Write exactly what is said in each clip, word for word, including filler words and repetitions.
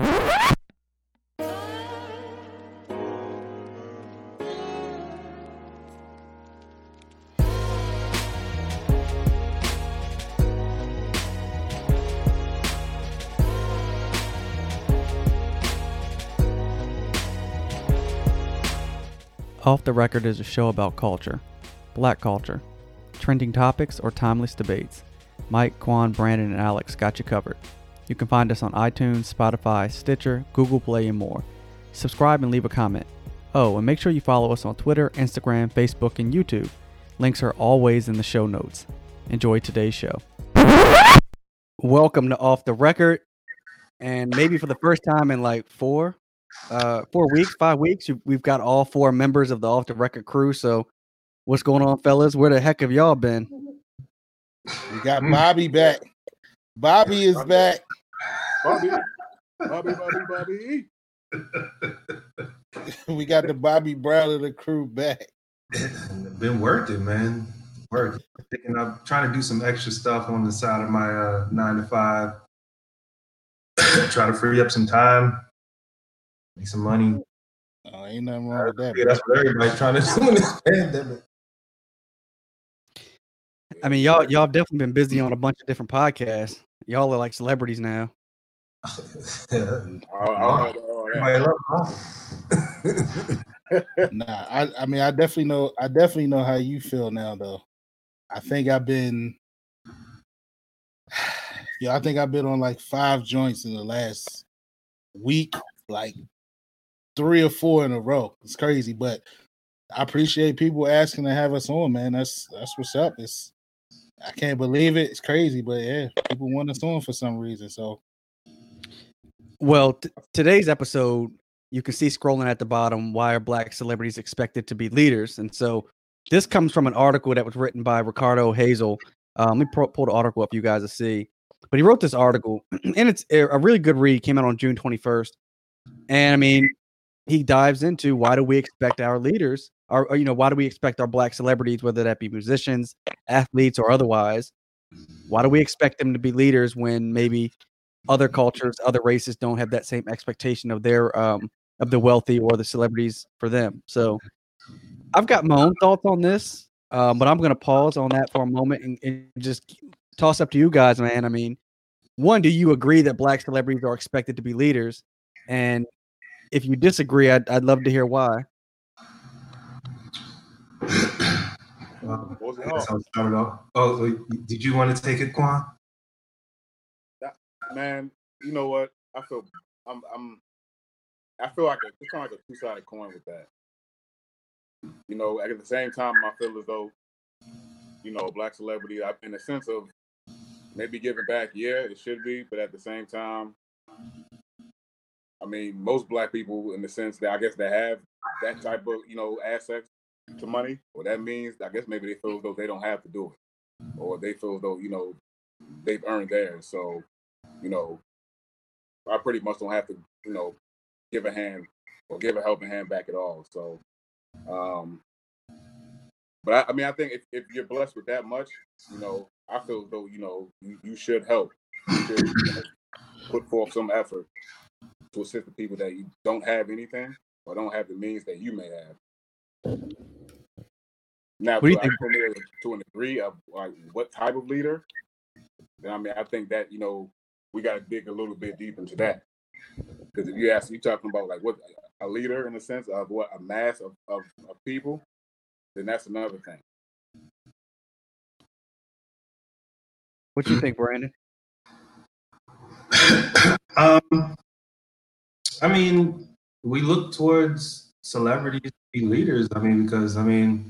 Off the Record is a show about culture, black culture, trending topics, or timeless debates. Mike, Quan, Brandon, and Alex got you covered. You can find us on iTunes, Spotify, Stitcher, Google Play, and more. Subscribe and leave a comment. Oh, and make sure you follow us on Twitter, Instagram, Facebook, and YouTube. Links are always in the show notes. Enjoy today's show. Welcome to Off the Record. And maybe for the first time in like four, uh, four weeks, five weeks, we've got all four members of the Off the Record crew. So what's going on, fellas? Where the heck have y'all been? We got Bobby back. Bobby is back. Bobby, Bobby, Bobby, Bobby. We got the Bobby Brown of the crew back. Been working, man. Working. Picking up, trying to do some extra stuff on the side of my uh, nine to five. Try to free up some time, make some money. Oh, ain't nothing wrong with that. Yeah, that's what everybody's trying to do in this pandemic. I mean, y'all y'all have definitely been busy on a bunch of different podcasts. Y'all are like celebrities now. Oh, oh, oh, yeah. Nah, I, I mean, I definitely know. I definitely know how you feel now, though. I think I've been, yeah, I think I've been on like five joints in the last week, like three or four in a row. It's crazy, but I appreciate people asking to have us on, man. That's that's what's up. It's I can't believe it. It's crazy, but yeah, people want us on for some reason. So, well, t- today's episode, you can see scrolling at the bottom, why are black celebrities expected to be leaders? And so this comes from an article that was written by Ricardo Hazel. Um, let me pro- pull the article up for you guys to see. But he wrote this article, and it's a really good read. Came out on June twenty-first. And I mean, he dives into why do we expect our leaders, or, or you know, why do we expect our black celebrities, whether that be musicians, athletes, or otherwise, why do we expect them to be leaders when maybe other cultures, other races don't have that same expectation of their um, of the wealthy or the celebrities for them? So I've got my own thoughts on this, um, but I'm going to pause on that for a moment and, and just toss up to you guys, man. I mean, one, do you agree that black celebrities are expected to be leaders? And if you disagree, I'd, I'd love to hear why. Well, I guess I'll start it off. Oh, did you want to take it, Quan? Man, you know what? I feel I'm I'm I feel like a, it's kind of like a two-sided coin with that. You know, at the same time, I feel as though, you know, black celebrity, I, in the sense of maybe giving back, yeah, it should be, but at the same time, I mean, most black people, in the sense that I guess they have that type of, you know, assets to money, or that means, I guess maybe they feel as though they don't have to do it, or they feel as though, you know, they've earned theirs. So, you know, I pretty much don't have to, you know, give a hand or give a helping hand back at all. So, um, but I, I mean, I think if, if you're blessed with that much, you know, I feel as though, you know, you, you should help. You should, you know, put forth some effort to assist the people that you don't have anything or don't have the means that you may have. Now, to, I feel to an degree of like what type of leader, then I mean, I think that, you know, we got to dig a little bit deep into that. Because if you ask, you talking about like what a leader in the sense of what a mass of, of, of people, then that's another thing. What do you think, Brandon? um, I mean, we look towards celebrities to be leaders. I mean, because I mean,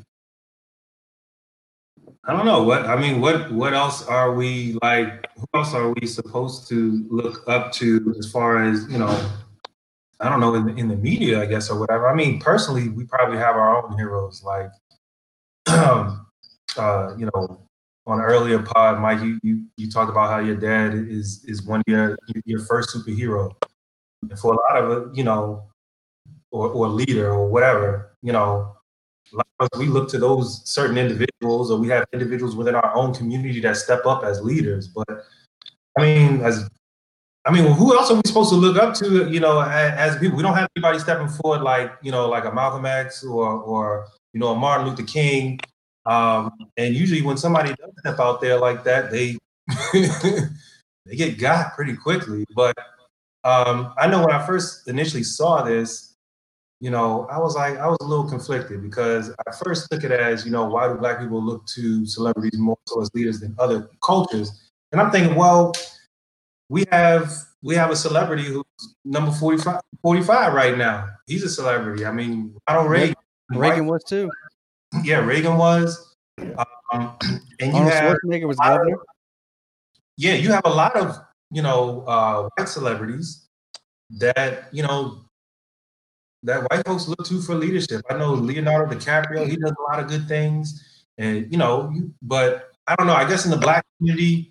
I don't know what I mean. What what else are we like? Who else are we supposed to look up to as far as, you know? I don't know, in the, in the media, I guess, or whatever. I mean, personally, we probably have our own heroes. Like, um, uh, you know, on an earlier pod, Mike, you, you you talked about how your dad is is one of your your first superhero. And for a lot of it, you know, or or leader or whatever, you know, a lot of us, we look to those certain individuals, or we have individuals within our own community that step up as leaders. But I mean, as I mean, who else are we supposed to look up to? You know, as, as people, we don't have anybody stepping forward like you know, like a Malcolm X or or you know, a Martin Luther King. Um, and usually, when somebody does step out there like that, they they get got pretty quickly. But um, I know when I first initially saw this, you know, I was like, I was a little conflicted because I first took it as, you know, why do Black people look to celebrities more so as leaders than other cultures? And I'm thinking, well, we have we have a celebrity who's number forty-five, forty-five right now. He's a celebrity. I mean, Ronald Reagan. Reagan right? was too. Yeah, Reagan was. Um, and you Arnold have Schwarzenegger was governor. Of, yeah, you have a lot of, you know, uh, white celebrities that, you know, that white folks look to for leadership. I know Leonardo DiCaprio, he does a lot of good things. And, you know, but I don't know, I guess in the Black community,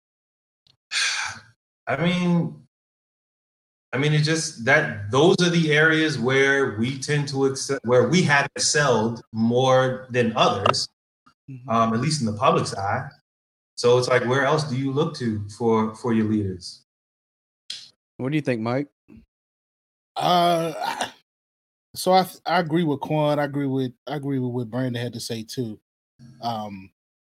I mean, I mean, it just that those are the areas where we tend to excel, where we have excelled more than others, um, at least in the public's eye. So it's like, where else do you look to for for your leaders? What do you think, Mike? Uh, so I I agree with Quan. I agree with I agree with what Brandon had to say too. Um,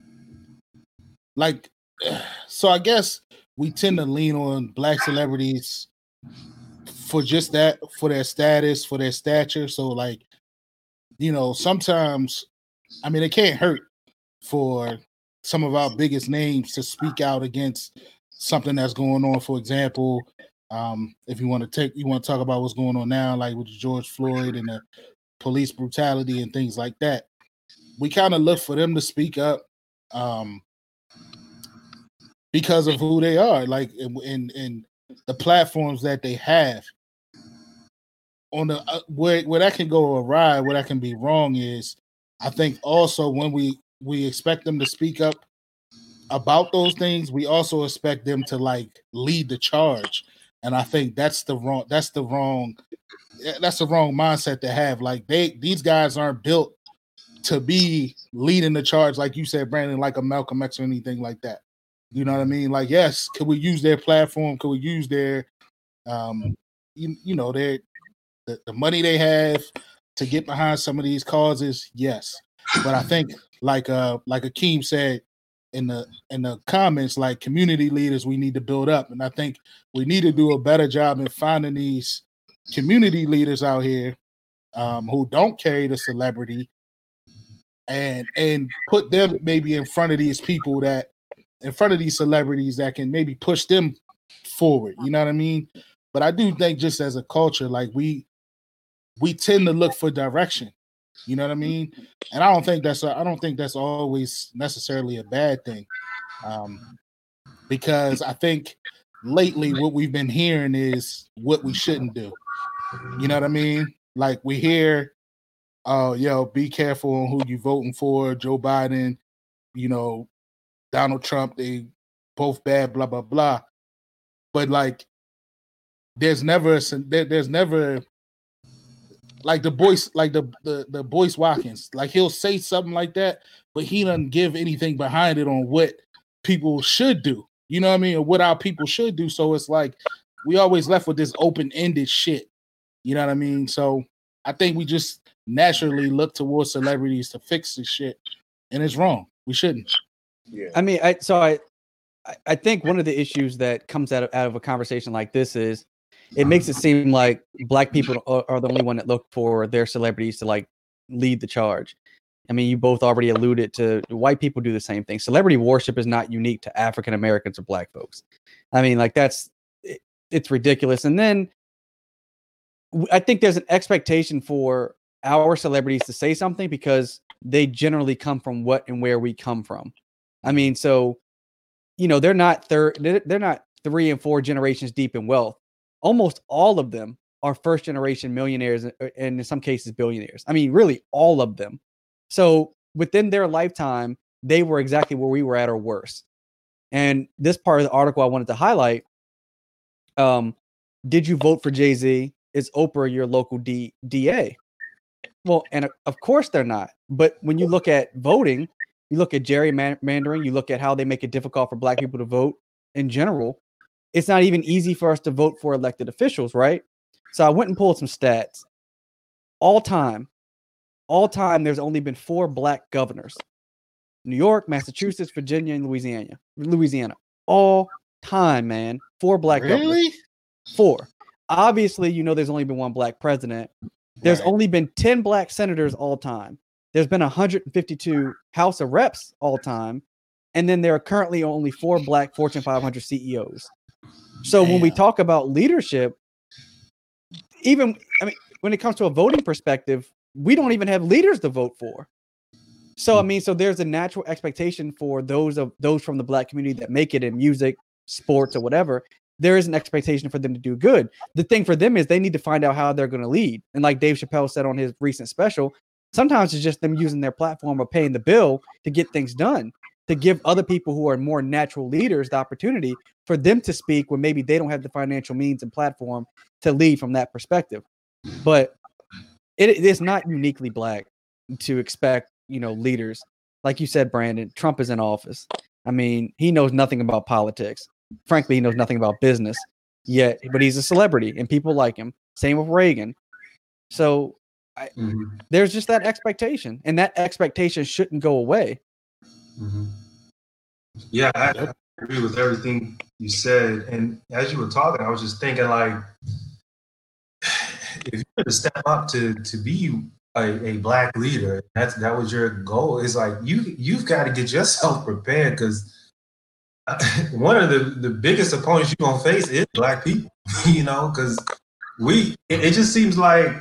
like, so I guess we tend to lean on Black celebrities for just that, for their status, for their stature. So like, you know, sometimes, I mean, it can't hurt for some of our biggest names to speak out against something that's going on. For example, um, if you want to take, you want to talk about what's going on now, like with George Floyd and the police brutality and things like that. We kind of look for them to speak up um, because of who they are, like in, in, in the platforms that they have. On the uh, where where that can go awry, where that can be wrong is, I think also when we we expect them to speak up about those things, we also expect them to like lead the charge, and I think that's the wrong that's the wrong that's the wrong mindset to have. Like they these guys aren't built to be leading the charge, like you said, Brandon, like a Malcolm X or anything like that. You know what I mean? Like, yes, could we use their platform? Could we use their um you, you know their The, the money they have to get behind some of these causes, yes. But I think, like uh, like Akeem said in the in the comments, like community leaders, we need to build up, and I think we need to do a better job in finding these community leaders out here um, who don't carry the celebrity, and and put them maybe in front of these people that, in front of these celebrities that can maybe push them forward. You know what I mean? But I do think just as a culture, like we. we tend to look for direction, you know what I mean? And I don't think that's a, I don't think that's always necessarily a bad thing, um, because I think lately what we've been hearing is what we shouldn't do. You know what I mean? Like we hear, "Oh, yo, be careful on who you voting for." Joe Biden, you know, Donald Trump, they both bad, blah blah blah. But like, there's never there, there's never. Like the Boyce, like the, the the Boyce Watkins, like he'll say something like that, but he doesn't give anything behind it on what people should do. You know what I mean? Or what our people should do. So it's like we always left with this open-ended shit. You know what I mean? So I think we just naturally look towards celebrities to fix this shit, and it's wrong. We shouldn't. Yeah. I mean, I so I I think one of the issues that comes out of out of a conversation like this is, it makes it seem like Black people are, are the only one that look for their celebrities to like lead the charge. I mean, you both already alluded to white people do the same thing. Celebrity worship is not unique to African Americans or Black folks. I mean, like that's, it, it's ridiculous. And then I think there's an expectation for our celebrities to say something because they generally come from what and where we come from. I mean, so, you know, they're not third, they're, they're not three and four generations deep in wealth. Almost all of them are first generation millionaires and in some cases billionaires. I mean, really all of them. So within their lifetime, they were exactly where we were at or worse. And this part of the article I wanted to highlight, um, did you vote for Jay-Z? Is Oprah your local D- DA? Well, and of course they're not. But when you look at voting, you look at gerrymandering, you look at how they make it difficult for Black people to vote in general. it's not even easy for us to vote for elected officials, right? So I went and pulled some stats. All time, all time, there's only been four black governors. New York, Massachusetts, Virginia, and Louisiana. Louisiana. All time, man. Four black Really? governors. Four. Obviously, you know there's only been one black president. There's Right. only been ten black senators all time. There's been one hundred fifty-two House of Reps all time. And then there are currently only four black Fortune five hundred C E Os. So when we Damn. talk about leadership, even, I mean, when it comes to a voting perspective, we don't even have leaders to vote for. So, I mean, so there's a natural expectation for those of those from the black community that make it in music, sports, or whatever. There is an expectation for them to do good. The thing for them is they need to find out how they're going to lead. And like Dave Chappelle said on his recent special, sometimes it's just them using their platform or paying the bill to get things done, to give other people who are more natural leaders the opportunity for them to speak when maybe they don't have the financial means and platform to lead from that perspective. But it is not uniquely black to expect, you know, leaders. Like you said, Brandon, Trump is in office. I mean, he knows nothing about politics. Frankly, he knows nothing about business yet, but he's a celebrity and people like him. Same with Reagan. So I, Mm-hmm. there's just that expectation, and that expectation shouldn't go away. Mm-hmm. Yeah, I, I agree with everything you said. And as you were talking, I was just thinking, like, if you were to step up to to be a, a black leader, that's that was your goal. It's like you you've got to get yourself prepared, because one of the, the biggest opponents you're gonna face is black people. You know, because we it, it just seems like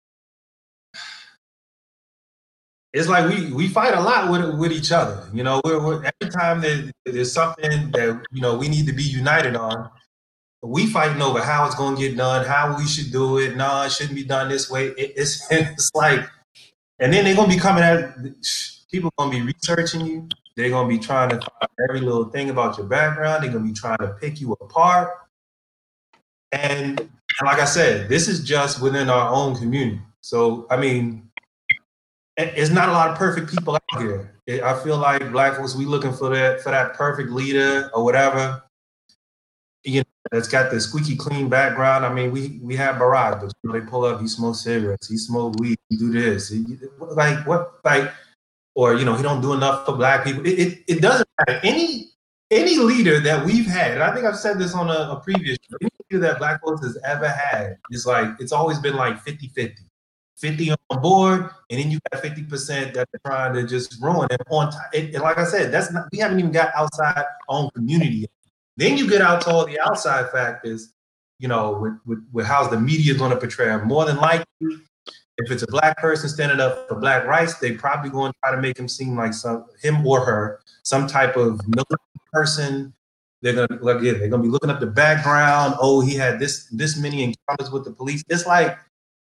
it's like we we fight a lot with with each other. You know, we're, we're every time that there's something that you know we need to be united on, we fighting over how it's going to get done, how we should do it. No, it shouldn't be done this way. It, it's it's like, and then they're going to be coming at people. Going to be researching you. They're going to be trying to find every little thing about your background. They're going to be trying to pick you apart. And, and like I said, this is just within our own community. So I mean, it's not a lot of perfect people out here. I feel like black folks, we looking for that for that perfect leader or whatever. You know, that's got the squeaky clean background. I mean, we we have Barack, but you know, they pull up, he smokes cigarettes, he smokes weed, he do this, he, like what, like, or you know, he don't do enough for black people. It it, it doesn't matter. Any any leader that we've had, and I think I've said this on a, a previous show, any leader that black folks has ever had is like it's always been like fifty-fifty. fifty on board, and then you got fifty percent that are trying to just ruin it on time. And, and like I said, that's not, we haven't even got outside our own community yet. Then you get out to all the outside factors, you know, with, with, with how's the media going to portray them. More than likely, if it's a black person standing up for black rights, they probably going to try to make him seem like some him or her, some type of militant person. They're gonna like yeah, they're gonna be looking up the background. Oh, he had this this many encounters with the police. It's like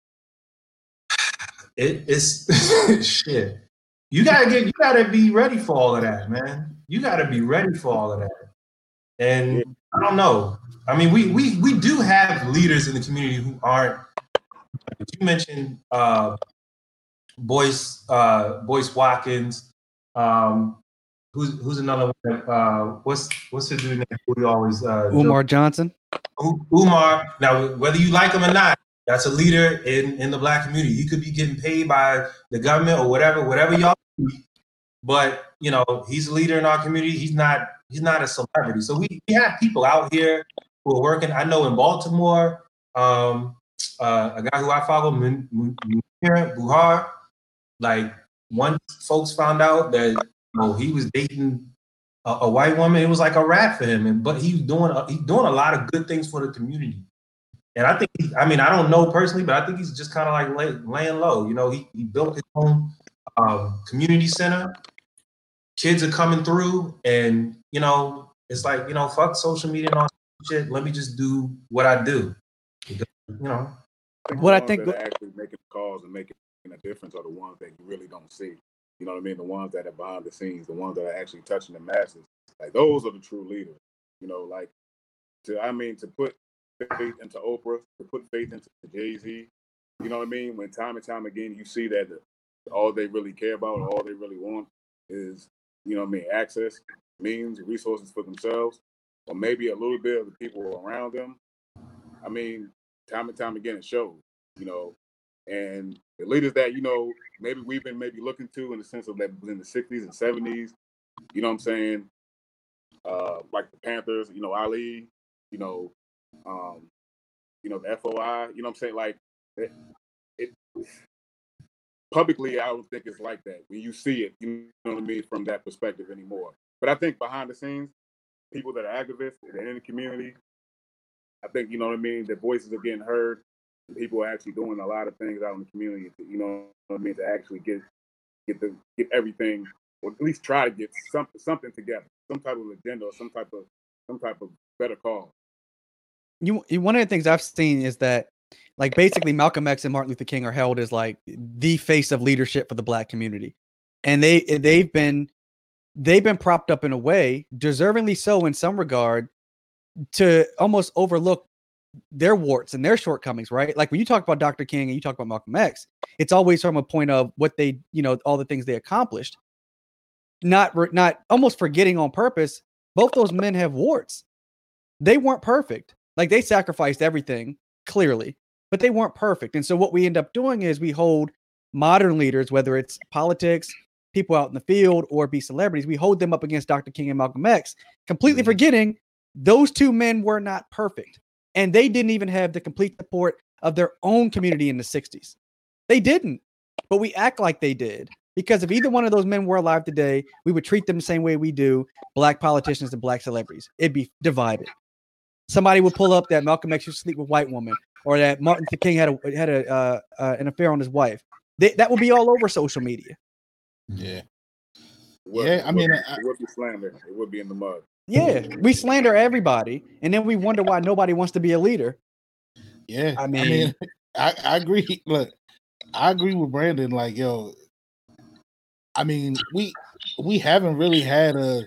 it, it's shit. You gotta get you gotta be ready for all of that, man. You gotta be ready for all of that. And Yeah. I don't know. I mean, we we we do have leaders in the community who aren't. You mentioned uh, Boyce uh, Boyce Watkins. Um, who's who's another one? Uh, what's what's the dude name? We always uh, Umar Johnson. Umar. Now, whether you like him or not, that's a leader in, in the black community. He could be getting paid by the government or whatever, whatever y'all do. But you know, he's a leader in our community. He's not. He's not a celebrity. So we, we have people out here who are working. I know in Baltimore, um, uh, a guy who I follow, Munir Buhar. Like once folks found out that you know, he was dating a, a white woman, it was like a rat for him. And but he's doing a, he's doing a lot of good things for the community. And I think, he, I mean, I don't know personally, but I think he's just kind of like lay, laying low. You know, he, he built his own um, community center. Kids are coming through, and you know, it's like, you know, fuck social media and all that shit. Let me just do what I do. Because, you know, What I the ones think- that are actually making calls and making a difference are the ones that you really don't see. You know what I mean? The ones that are behind the scenes, the ones that are actually touching the masses. Like those are the true leaders. You know, like to I mean to put faith into Oprah, to put faith into Jay-Z. You know what I mean? When time and time again you see that the, all they really care about, all they really want is, you know what I mean, access, means, resources for themselves. or maybe a little bit of the people around them. I mean, time and time again, it shows, you know, and the leaders that, you know, maybe we've been maybe looking to in the sense of that was in the sixties and seventies, you know what I'm saying? Uh, like the Panthers, you know, Ali, you know, um, you know, the F O I, you know what I'm saying? Like, it, it publicly, I don't think it's like that. When you see it, you know what I mean, from that perspective anymore. But I think behind the scenes, people that are activists, that are in the community, I think, you know what I mean, their voices are getting heard. And people are actually doing a lot of things out in the community, to, you know what I mean, to actually get get the get everything, or at least try to get something something together, some type of agenda or some type of some type of better call. You, you one of the things I've seen is that, like, basically Malcolm X and Martin Luther King are held as like the face of leadership for the Black community, and they they've been they've been propped up in a way, deservingly so in some regard, to almost overlook their warts and their shortcomings, right? Like when you talk about Doctor King and you talk about Malcolm X, it's always from a point of what they, you know, all the things they accomplished, not not almost forgetting on purpose. Both those men have warts. They weren't perfect. Like they sacrificed everything, clearly, but they weren't perfect. And so what we end up doing is we hold modern leaders, whether it's politics, people out in the field, or be celebrities, we hold them up against Doctor King and Malcolm X, completely mm-hmm. forgetting those two men were not perfect. And they didn't even have the complete support of their own community in the sixties. They didn't, but we act like they did. Because if either one of those men were alive today, we would treat them the same way we do Black politicians and Black celebrities. It'd be divided. Somebody would pull up that Malcolm X used to sleep with a white woman, or that Martin Luther King had a had a uh, uh, an affair on his wife. They, that would be all over social media. Yeah, would, yeah. I mean, it would, I, it would be slander. It would be in the mud. Yeah, we slander everybody, and then we wonder why nobody wants to be a leader. Yeah, I mean, I, mean, I, I agree. Look, I agree with Brandon. Like, yo, I mean, we we haven't really had a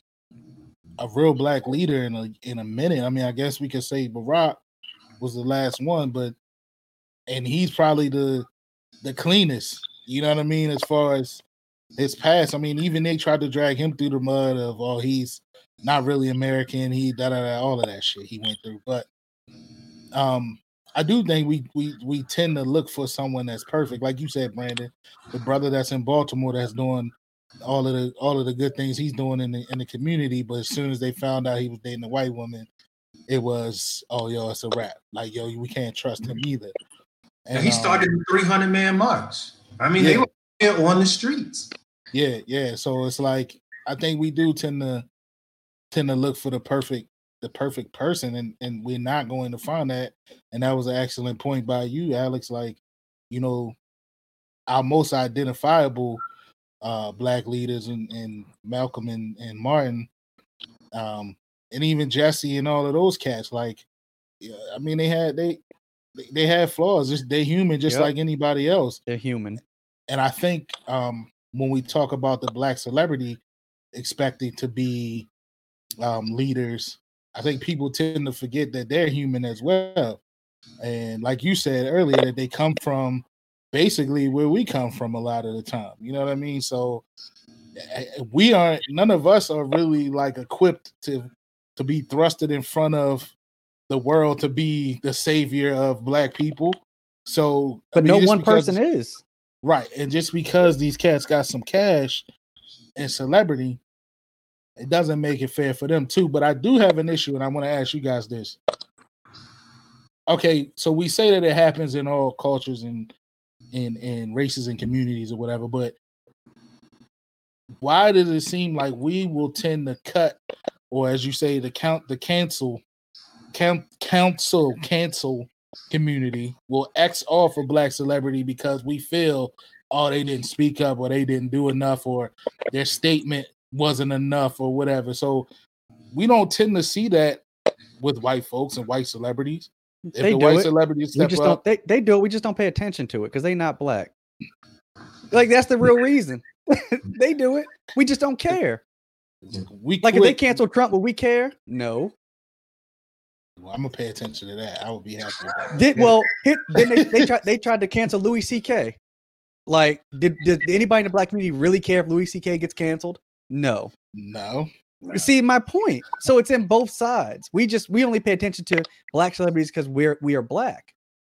a real Black leader in a in a minute. I mean, I guess we could say Barack was the last one, but and he's probably the the cleanest. You know what I mean? As far as his past, I mean, even they tried to drag him through the mud of, oh, he's not really American. He da da da, all of that shit he went through. But um, I do think we we we tend to look for someone that's perfect, like you said, Brandon, the brother that's in Baltimore that's doing all of the all of the good things he's doing in the in the community. But as soon as they found out he was dating a white woman, it was, oh, yo, it's a wrap. Like, yo, we can't trust him either. And, and he started um, the three hundred man march. I mean, yeah. They were there on the streets. Yeah, yeah. So it's like, I think we do tend to tend to look for the perfect the perfect person, and and we're not going to find that. And that was an excellent point by you, Alex. Like, you know, our most identifiable uh Black leaders, and, and Malcolm and, and Martin, um, and even Jesse and all of those cats. Like, yeah, I mean, they had they they had flaws. Just they're human, just yep. like anybody else. They're human. And I think um, when we talk about the Black celebrity expecting to be um, leaders, I think people tend to forget that they're human as well. And like you said earlier, that they come from basically where we come from a lot of the time. You know what I mean? So we aren't, none of us are really like equipped to to be thrusted in front of the world to be the savior of Black people. So, but I mean, no one because, person is. Right. And just because these cats got some cash and celebrity, it doesn't make it fair for them too. But I do have an issue, and I want to ask you guys this. Okay, so we say that it happens in all cultures and in in races and communities or whatever, but why does it seem like we will tend to cut, or as you say, the count the cancel count council cancel community will X off a Black celebrity because we feel, oh, they didn't speak up, or they didn't do enough, or their statement wasn't enough, or whatever. So we don't tend to see that with white folks and white celebrities. If they the do white it. celebrities step we just up, don't, they, they do it. We just don't pay attention to it because they not Black. Like, that's the real reason. They do it. We just don't care. We like quit. If they cancel Trump, will we care? No. Well, I'm gonna pay attention to that. I would be happy. Did well? Hit, then they they tried they tried to cancel Louis C K. Like, did did anybody in the Black community really care if Louis C K gets canceled? No. No. See my point. So it's in both sides. We just we only pay attention to black celebrities because we're we are black.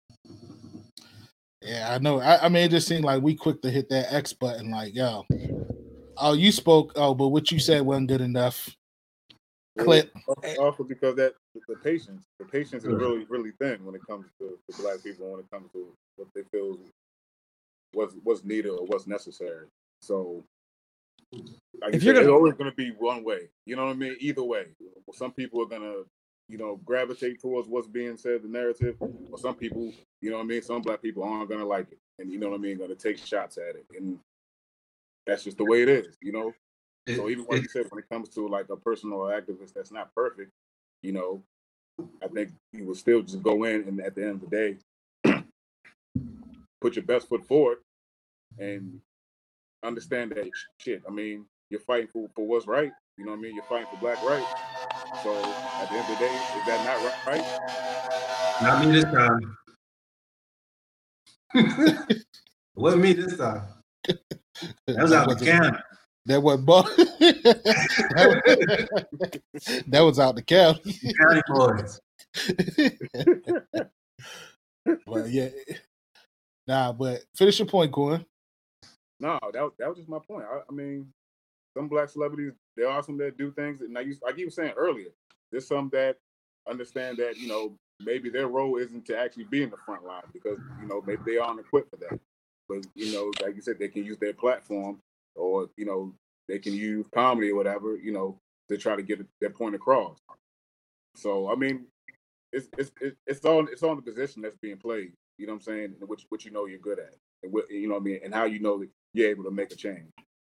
Yeah, I know. I, I mean, it just seemed like we quick to hit that X button. Like, yo, oh, you spoke. Oh, but what you said wasn't good enough. Clip. Also because that the patience, the patience is really really thin when it comes to, to black people. When it comes to what they feel what's what's needed or what's necessary. So. Like if you you're said, gonna, it's always going to be one way, you know what I mean? Either way, some people are going to, you know, gravitate towards what's being said, the narrative, or some people, you know what I mean? Some black people aren't going to like it, and you know what I mean, going to take shots at it, and that's just the way it is, you know. It, so even like you said, when it comes to like a person or activist that's not perfect, you know, I think you will still just go in and at the end of the day, put your best foot forward, and understand that shit. I mean, you're fighting for, for what's right. You know what I mean? You're fighting for black rights. So at the end of the day, is that not right? Not me this time. Wasn't me this time. That was out the county. That wasn't Bo- that, was, that was out the county. County boys. But yeah. Nah, but finish your point, Corn. No, that, that was just my point. I, I mean, some black celebrities, there are some that do things. And like you, like you were saying earlier, there's some that understand that, you know, maybe their role isn't to actually be in the front line because, you know, maybe they aren't equipped for that. But, you know, like you said, they can use their platform or, you know, they can use comedy or whatever, you know, to try to get their point across. So, I mean, it's it's it's on it's on the position that's being played. You know what I'm saying? Which which you know you're good at, and what, you know what I mean, and how you know that you're able to make a change.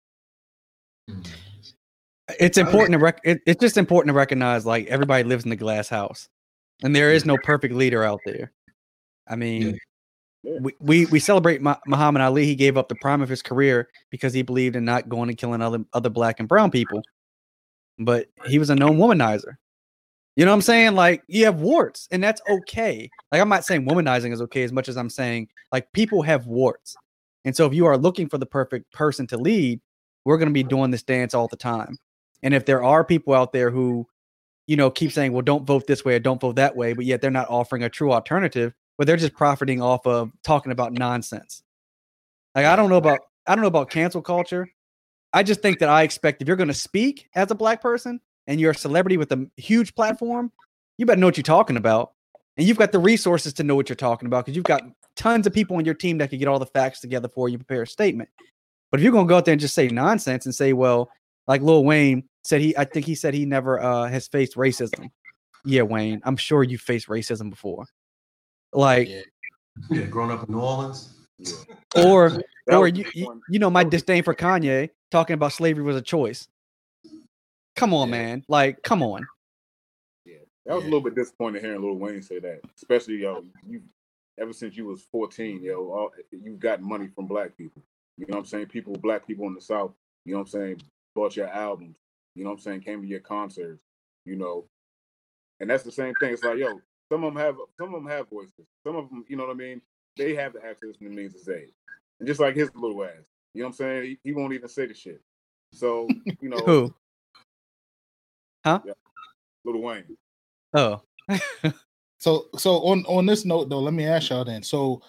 It's important to rec- it, it's just important to recognize like everybody lives in the glass house, and there is no perfect leader out there. I mean, yeah. we, we we celebrate Ma- Muhammad Ali. He gave up the prime of his career because he believed in not going and killing other other black and brown people, but he was a known womanizer. You know what I'm saying? Like, you have warts, and that's okay. Like, I'm not saying womanizing is okay as much as I'm saying, like, people have warts. And so if you are looking for the perfect person to lead, we're going to be doing this dance all the time. And if there are people out there who, you know, keep saying, well, don't vote this way or don't vote that way, but yet they're not offering a true alternative, but they're just profiting off of talking about nonsense. Like, I don't know about, I don't know about cancel culture. I just think that I expect if you're going to speak as a black person, and you're a celebrity with a huge platform, you better know what you're talking about. And you've got the resources to know what you're talking about because you've got tons of people on your team that can get all the facts together for you, prepare a statement. But if you're going to go out there and just say nonsense and say, well, like Lil Wayne said, he, I think he said he never uh, has faced racism. Yeah, Wayne, I'm sure you faced racism before. Like, yeah, yeah growing up in New Orleans. Yeah. Or, or you, you, you know, my disdain for Kanye talking about slavery was a choice. Come on, yeah. man. Like, come on. Yeah. That was yeah. a little bit disappointing hearing Lil Wayne say that. Especially, yo, you ever since you was fourteen, yo, all, you've gotten money from black people. You know what I'm saying? People, black people in the South, you know what I'm saying, bought your albums. You know what I'm saying? Came to your concerts, you know. And that's the same thing. It's like, yo, some of them have some of them have voices. Some of them, you know what I mean? They have the access and the means to say it. And just like his little ass. You know what I'm saying? He, he won't even say the shit. So, you know. Who? Huh? Yeah. Lil Wayne. Oh. so so on, on this note though, let me ask y'all then. So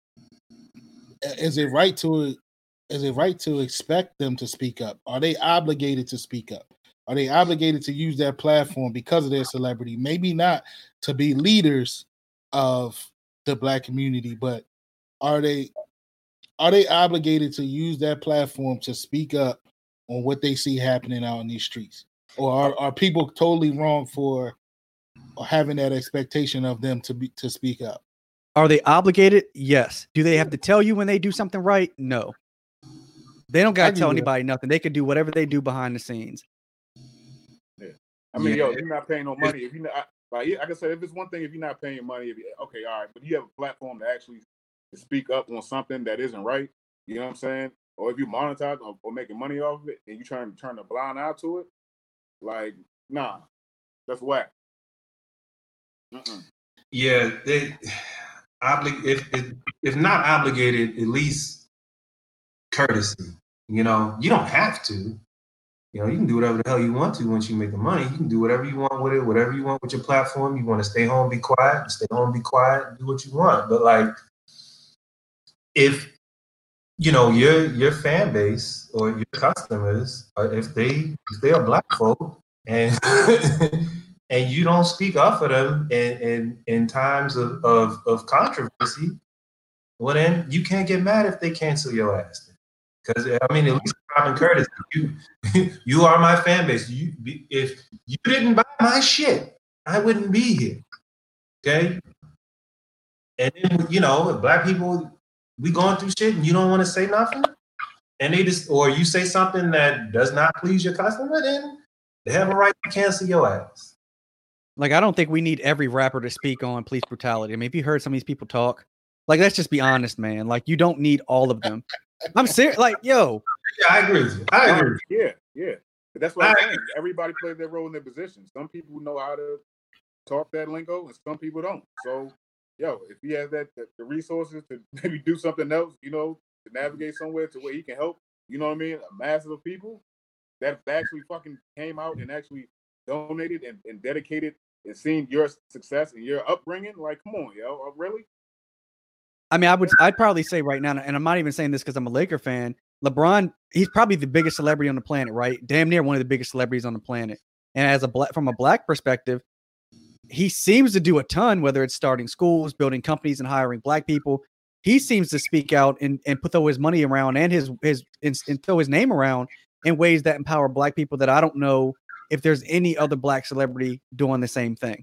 is it right to is it right to expect them to speak up? Are they obligated to speak up? Are they obligated to use their platform because of their celebrity? Maybe not to be leaders of the black community, but are they are they obligated to use their platform to speak up on what they see happening out in these streets? Or are, are people totally wrong for having that expectation of them to be to speak up? Are they obligated? Yes. Do they have to tell you when they do something right? No. They don't got to tell anybody that. nothing. They can do whatever they do behind the scenes. Yeah. I mean, yeah. yo, if you're not paying no money, if you're not, like, like I said, if it's one thing, if you're not paying money, if you, okay, all right, but you have a platform to actually to speak up on something that isn't right, you know what I'm saying? Or if you monetize or, or making money off of it and you trying to turn a blind eye to it, like, nah, that's whack. Mm-mm. Yeah, they oblig- if, if if not obligated, at least courtesy. You know, you don't have to. You know, you can do whatever the hell you want to once you make the money. You can do whatever you want with it, whatever you want with your platform. You want to stay home, be quiet, stay home, be quiet, do what you want. But like, if you know your your fan base or your customers, or if they if they are black folk and and you don't speak up for them in in, in times of, of of controversy, well then you can't get mad if they cancel your ass. Because I mean, at least Robin Curtis, you you are my fan base. You if you didn't buy my shit, I wouldn't be here. Okay, and then you know, black people. We going through shit and you don't want to say nothing, and they just or you say something that does not please your customer, then they have a right to cancel your ass. Like, I don't think we need every rapper to speak on police brutality. I mean, if you heard some of these people talk, like, let's just be honest, man. Like, you don't need all of them. I'm serious. Like, yo, yeah, I agree with you. I agree. Yeah, yeah. But that's what I'm saying. Everybody plays their role in their position. Some people know how to talk that lingo, and some people don't. So. Yo, if he has that the, the resources to maybe do something else, you know, to navigate somewhere to where he can help, you know what I mean, a mass of people that actually fucking came out and actually donated and, and dedicated and seen your success and your upbringing, like, come on, yo, really? I mean, I would, I'd probably say right now, and I'm not even saying this because I'm a Laker fan. LeBron, he's probably the biggest celebrity on the planet, right? Damn near one of the biggest celebrities on the planet. And as a black, from a black perspective, he seems to do a ton, whether it's starting schools, building companies, and hiring black people. He seems to speak out and, and put throw his money around and his his and, and throw his name around in ways that empower black people that I don't know if there's any other black celebrity doing the same thing.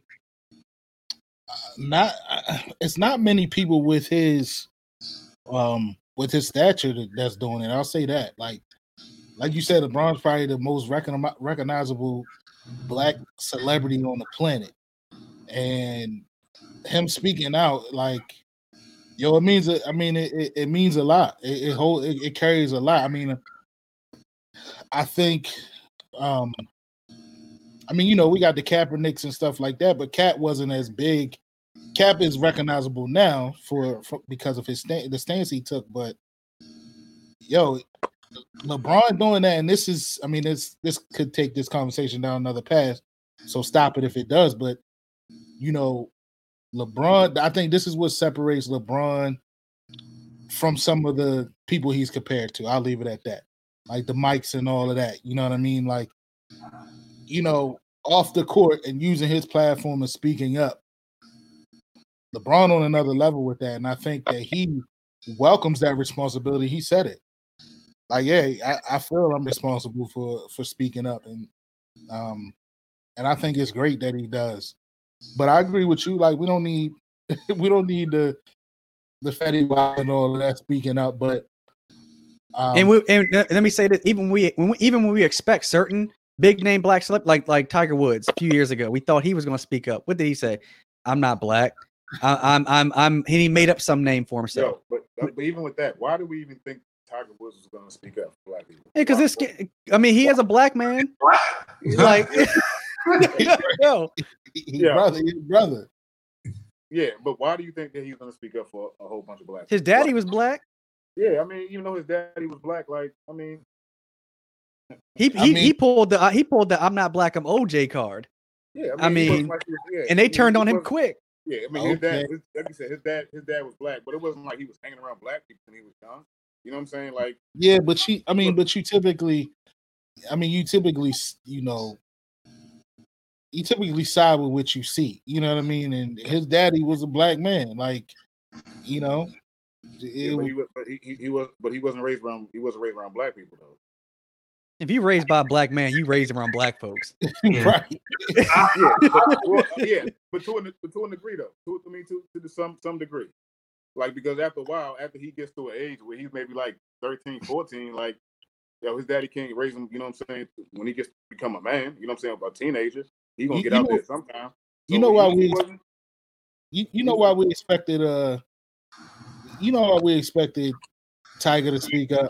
Not, it's not many people with his, um, with his stature that, that's doing it. I'll say that. Like, like you said, LeBron's probably the most recon- recognizable black celebrity on the planet. And him speaking out, like, yo, it means, I mean, it, it, it means a lot. It, it hold, it, it carries a lot. I mean, I think, um, I mean, you know, we got the Kaepernicks and stuff like that, but Cap wasn't as big. Cap is recognizable now for, for because of his st- the stance he took. But yo, LeBron doing that, and this is, I mean, this this could take this conversation down another path. So stop it if it does. But you know, LeBron, I think this is what separates LeBron from some of the people he's compared to. I'll leave it at that. Like the mics and all of that. You know what I mean? Like, you know, off the court and using his platform and speaking up. LeBron on another level with that. And I think that he welcomes that responsibility. He said it. Like, yeah, I, I feel I'm responsible for, for speaking up. And um, and I think it's great that he does. But I agree with you. Like, we don't need we don't need the the Fetty Wap and all of that speaking up. But um, and we and let me say that even we when we, even when we expect certain big name black celeb like like Tiger Woods a few years ago, we thought he was going to speak up. What did he say? I'm not black. I, I'm I'm I'm. He made up some name for himself. Yo, but, but even with that, why do we even think Tiger Woods was going to speak up for black people? Because this, I mean, he is a black man. Like, yo, yeah, brother, his brother. Yeah, but why do you think that he's going to speak up for a whole bunch of black people? His daddy was black. Yeah, I mean, even though his daddy was black, like, I mean, he he, I mean, he pulled the uh, he pulled the I'm not black, I'm O J card. Yeah, I mean, I mean like was, yeah, and they I mean, turned on him was, quick. Yeah, I mean, okay. his dad, his, like you said, his dad, his dad was black, but it wasn't like he was hanging around black people when he was young. You know what I'm saying? Like, yeah, but she, I mean, but you typically, I mean, you typically, you know, you typically side with what you see. You know what I mean? And his daddy was a black man, like, you know. Yeah, but he was, but he, he, he was, but he wasn't raised around. He wasn't raised around black people though. If you raised by a black man, you raised around black folks, right? yeah, but, well, yeah, but to a but to a degree though. To I mean, to to the, some some degree, like because after a while, after he gets to an age where he's maybe like thirteen, fourteen, like yo, his daddy can't raise him. You know what I'm saying? When he gets to become a man, you know what I'm saying? About a teenager, he gonna you, get you out know, there sometime. So you know why we? wasn't, You, you know why we expected uh you know why we expected Tiger to speak up?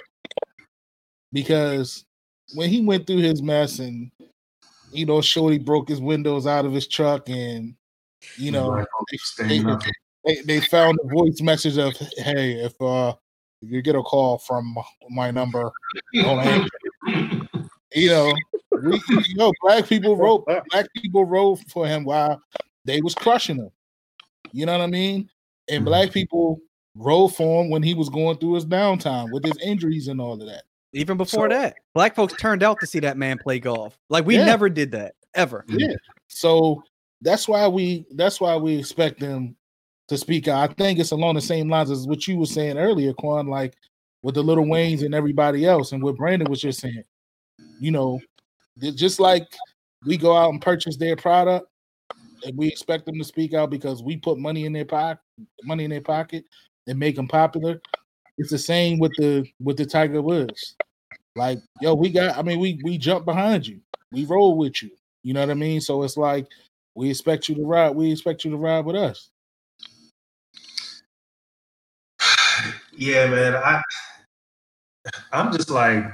Because when he went through his mess and you know Shorty broke his windows out of his truck and you know they, they, they, they found a voice message of hey if uh if you get a call from my number don't answer. You know we, you know, black people wrote black people wrote for him while they was crushing him. You know what I mean? And black people rode for him when he was going through his downtime with his injuries and all of that. Even before So- that, black folks turned out to see that man play golf. Like we Yeah. never did that ever. Yeah. So that's why we that's why we expect them to speak out. I think it's along the same lines as what you were saying earlier, Quan, like with the Little Waynes and everybody else, and what Brandon was just saying. You know, just like we go out and purchase their product, and we expect them to speak out because we put money in their pocket, money in their pocket, and make them popular. It's the same with the with the Tiger Woods. Like, yo, we got. I mean, we we jump behind you. We roll with you. You know what I mean? So it's like we expect you to ride. We expect you to ride with us. Yeah, man. I I'm just like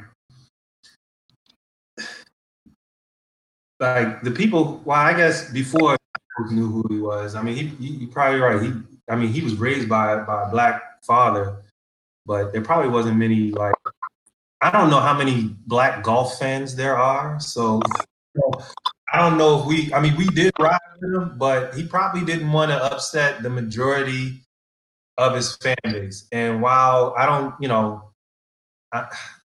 like the people. Well, I guess before people knew who he was. I mean, he, he you're probably right. He I mean, he was raised by by a black father, but there probably wasn't many like. I don't know how many black golf fans there are, so you know, I don't know if we. I mean, we did ride with him, but he probably didn't want to upset the majority of his fan base. And while I don't, you know, I,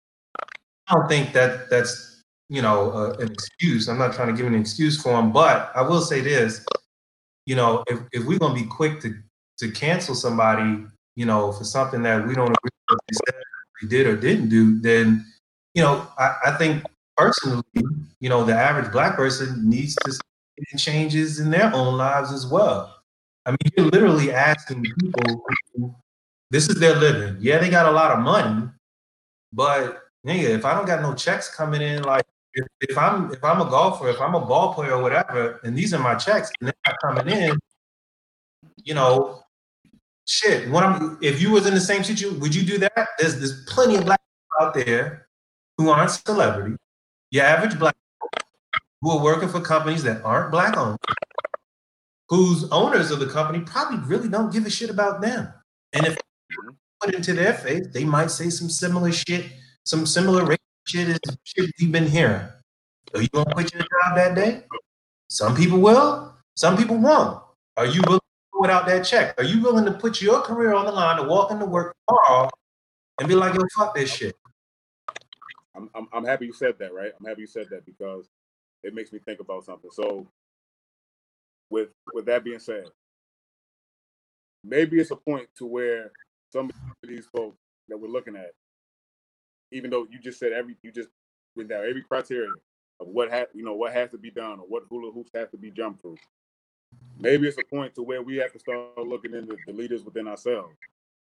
I don't think that that's you know uh, an excuse. I'm not trying to give an excuse for him, but I will say this: you know, if if we're gonna be quick to to cancel somebody, you know, for something that we don't agree with what they said, they did or didn't do, then, you know, I, I think personally, you know, the average black person needs to see changes in their own lives as well. I mean, you're literally asking people, this is their living. Yeah, they got a lot of money, but nigga, if I don't got no checks coming in, like if, if I'm if I'm a golfer, if I'm a ball player or whatever, and these are my checks and they're not coming in, you know. Shit, what I'm, if you was in the same situation, would you do that? There's there's plenty of black people out there who aren't celebrities. Your average black people who are working for companies that aren't black owned, whose owners of the company probably really don't give a shit about them. And if you put it into their face, they might say some similar shit, some similar racist shit as shit we've been hearing. Are you gonna quit your job that day? Some people will, some people won't. Are you willing without that check? Are you willing to put your career on the line to walk into work tomorrow and be like, yo, fuck this shit? I'm, I'm I'm happy you said that, right? I'm happy you said that because it makes me think about something. So with with that being said, maybe it's a point to where some of these folks that we're looking at, even though you just said every you just went down every criteria of what ha- you know what has to be done or what hula hoops have to be jumped through. Maybe it's a point to where we have to start looking into the leaders within ourselves.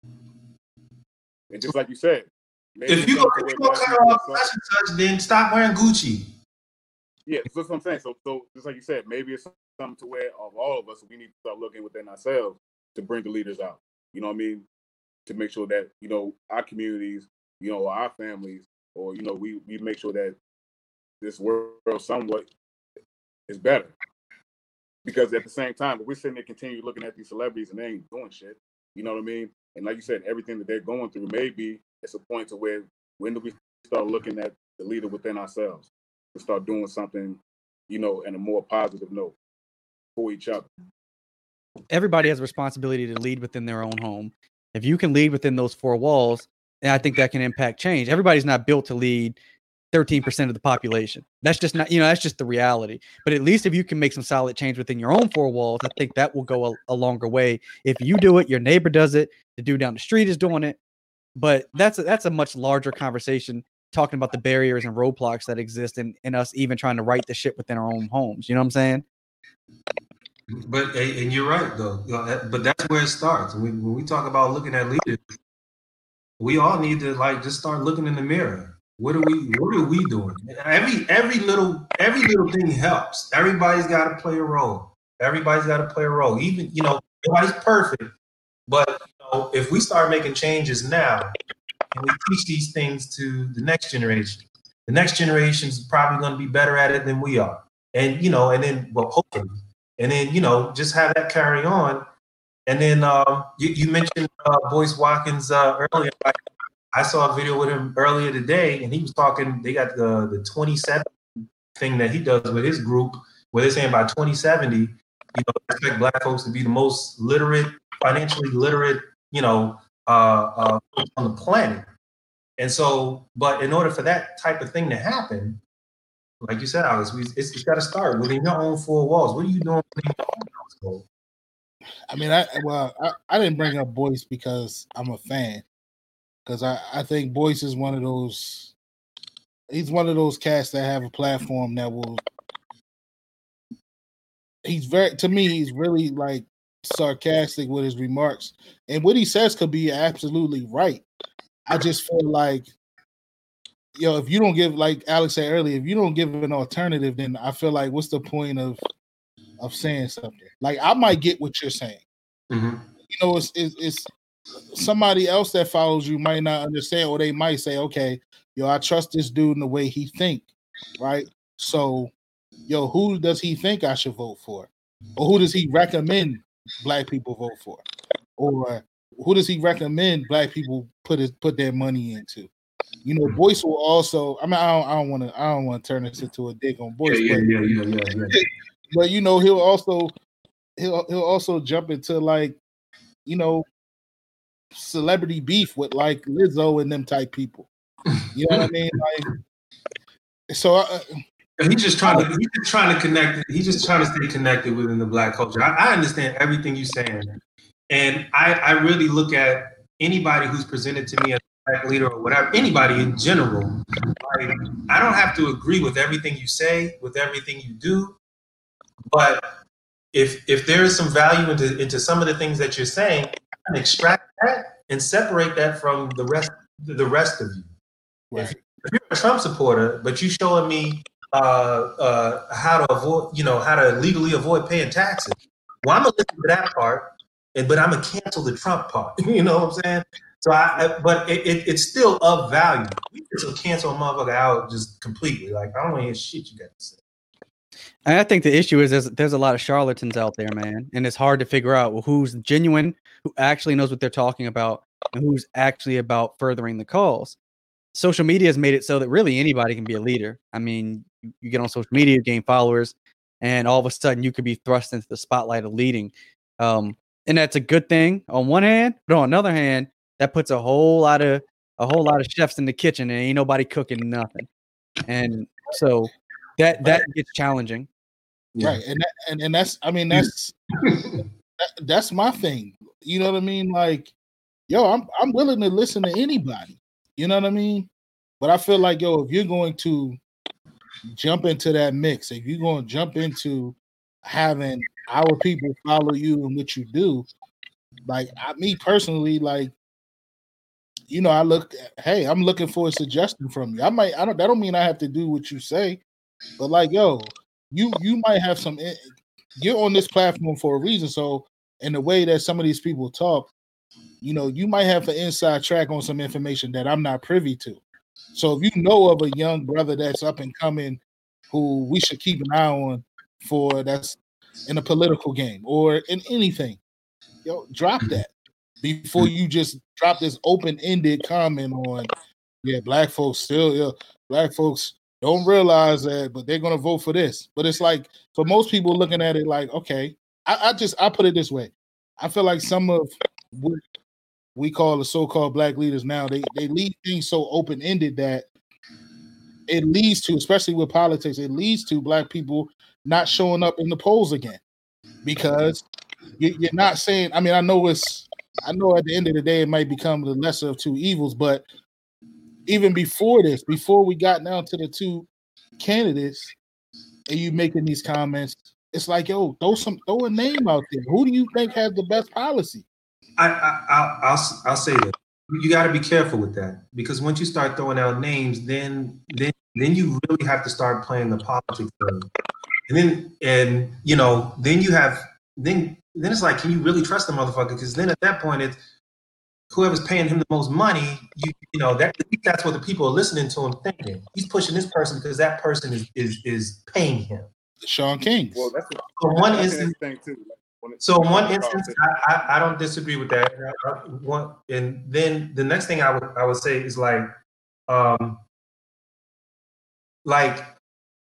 And just like you said, maybe If you go, if you go cut off such and such, then stop wearing Gucci. Yeah, that's what I'm saying. So, so just like you said, maybe it's something to where of all of us, we need to start looking within ourselves to bring the leaders out. You know what I mean? To make sure that, you know, our communities, you know, our families, or, you know, we, we make sure that this world somewhat is better. Because at the same time, if we're sitting there continue looking at these celebrities and they ain't doing shit, you know what I mean? And like you said, everything that they're going through, maybe it's a point to where when do we start looking at the leader within ourselves to start doing something, you know, in a more positive note for each other. Everybody has a responsibility to lead within their own home. If you can lead within those four walls, and I think that can impact change. Everybody's not built to lead thirteen percent of the population. That's just not, you know, that's just the reality. But at least if you can make some solid change within your own four walls, I think that will go a, a longer way. If you do it, your neighbor does it, the dude down the street is doing it. But that's a, that's a much larger conversation, talking about the barriers and roadblocks that exist in, in us even trying to right the shit within our own homes. You know what I'm saying? But and you're right though. But that's where it starts. When we talk about looking at leaders, we all need to like just start looking in the mirror. What are we what are we doing? Every every little every little thing helps. Everybody's got to play a role. Everybody's got to play a role. Even, you know, nobody's perfect. But you know, if we start making changes now and we teach these things to the next generation, the next generation is probably going to be better at it than we are. And, you know, and then, well, hopefully, and then, you know, just have that carry on. And then um, you, you mentioned uh, Boyce Watkins uh, earlier. I saw a video with him earlier today, and he was talking, they got the, the twenty-seven thing that he does with his group, where they're saying by twenty seventy, you know, expect Black folks to be the most literate, financially literate, you know, uh, uh, on the planet. And so, but in order for that type of thing to happen, like you said, Alex, we, it's, it's got to start within your own four walls. What are you doing within your own household? I mean, I well, I, I didn't bring up Boyce because I'm a fan. Because I, I think Boyce is one of those. He's one of those cats that have a platform that will. He's very, to me, he's really like sarcastic with his remarks, and what he says could be absolutely right. I just feel like, yo, if you don't give, like Alex said earlier, if you don't give an alternative, then I feel like what's the point of of saying something? Like, I might get what you're saying. Mm-hmm. You know, it's, it's it's somebody else that follows you might not understand, or they might say, okay, yo, I trust this dude in the way he think, right? So, yo, who does he think I should vote for? Or who does he recommend Black people vote for? Or who does he recommend Black people put his, put their money into? You know, Boyce will also. I mean, I don't, I don't want to. I don't want to turn this into a dig on Boyce. Yeah, but, yeah, yeah, yeah, yeah, yeah. But you know, he'll also he'll he'll also jump into like, you know, celebrity beef with like Lizzo and them type people. You know what I mean? Like, so uh, he's just trying to he's just trying to connect. He's just trying to stay connected within the Black culture. I, I understand everything you're saying, and I, I really look at anybody who's presented to me as a Black leader or whatever, anybody in general. Like, I don't have to agree with everything you say, with everything you do, but if if there is some value into into some of the things that you're saying, I can extract that and separate that from the rest the rest of you. Right. If, if you're a Trump supporter, but you showing me uh, uh, how to avoid, you know, how to legally avoid paying taxes, well, I'm gonna listen to that part, and but I'm gonna cancel the Trump part. You know what I'm saying? So, I, I but it, it, it's still of value. We can still cancel a motherfucker out just completely. Like, I don't want to hear shit you got to say. And I think the issue is there's, there's a lot of charlatans out there, man, and it's hard to figure out well, who's genuine, who actually knows what they're talking about, and who's actually about furthering the cause. Social media has made it so that really anybody can be a leader. I mean, you, you get on social media, gain followers, and all of a sudden you could be thrust into the spotlight of leading. Um, and that's a good thing on one hand, but on another hand, that puts a whole lot of a whole lot of chefs in the kitchen and ain't nobody cooking nothing. And so that that gets challenging. Yeah. Right, and, that, and and that's, I mean, that's that, that's my thing. You know what I mean? Like, yo, I'm I'm willing to listen to anybody. You know what I mean? But I feel like, yo, if you're going to jump into that mix, if you're going to jump into having our people follow you and what you do, like I, me personally, like, you know, I look, hey, I'm looking for a suggestion from you. I might, I don't, that don't mean I have to do what you say, but like, yo, you you might have some, you're on this platform for a reason. So in the way that some of these people talk, you know, you might have an inside track on some information that I'm not privy to. So if you know of a young brother that's up and coming who we should keep an eye on for that's in a political game or in anything, yo, drop that before you just drop this open-ended comment on, yeah, Black folks still, yeah, Black folks don't realize that, but they're gonna vote for this. But it's like, for most people looking at it like, okay, I, I just I put it this way. I feel like some of what we call the so-called Black leaders now, they they leave things so open-ended that it leads to, especially with politics, it leads to Black people not showing up in the polls again because you, you're not saying. I mean, I know it's. I know at the end of the day it might become the lesser of two evils, but even before this, before we got down to the two candidates, and you making these comments, it's like, yo, throw some, throw a name out there. Who do you think has the best policy? I, I I'll, I'll I'll say that you got to be careful with that, because once you start throwing out names, then then then you really have to start playing the politics game. And then and you know then you have then then it's like, can you really trust the motherfucker? Because then at that point, it's whoever's paying him the most money. You you know that that's what the people are listening to him thinking. He's pushing this person because that person is is is paying him. Shaun King. Well, that's so one that's instance. Thing too. Like, so in one instance, I, I, I don't disagree with that. I, I, one, and then the next thing I would I would say is like, um, like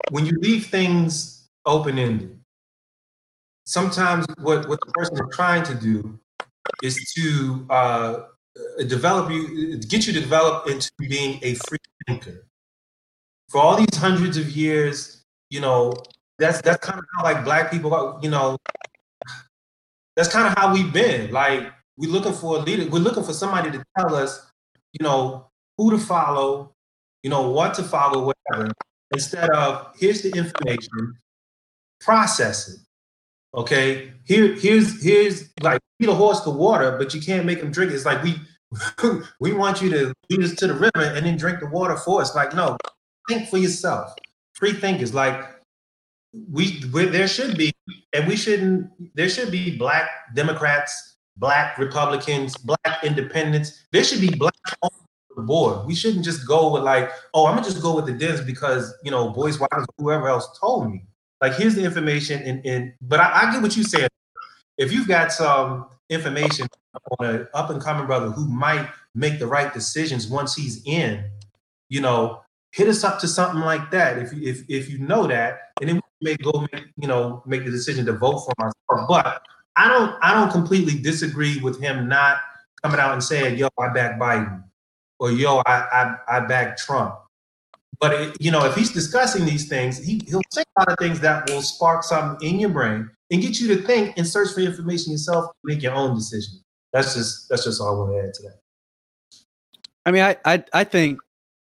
when you leave things open-ended, sometimes what, what the person is trying to do is to uh, develop you, get you to develop into being a free thinker. For all these hundreds of years, you know, that's that's kind of how like black people are, you know, that's kind of how we've been. Like, we're looking for a leader. We're looking for somebody to tell us, you know, who to follow, you know, what to follow, whatever. Instead of, here's the information, process it. Okay, here, here's here's like, feed a horse to water, but you can't make him drink it. It's like we we want you to lead us to the river and then drink the water for us. Like, no, think for yourself. Free thinkers. Like, we, we there should be, and we shouldn't. There should be black Democrats, black Republicans, black independents. There should be black on the board. We shouldn't just go with like, oh, I'm gonna just go with the Dems because, you know, Boyce Watkins, whoever else told me. Like, here's the information, and, and but I, I get what you said. If you've got some information on an up-and-coming brother who might make the right decisions once he's in, you know, hit us up to something like that. If you if if you know that, and then we may go make, you know, make the decision to vote for myself. But I don't I don't completely disagree with him not coming out and saying, yo, I back Biden, or yo, I I, I back Trump. But, it, you know, if he's discussing these things, he, he'll say a lot of things that will spark something in your brain and get you to think and search for information yourself, make your own decision. That's just that's just all I want to add to that. I mean, I I, I think,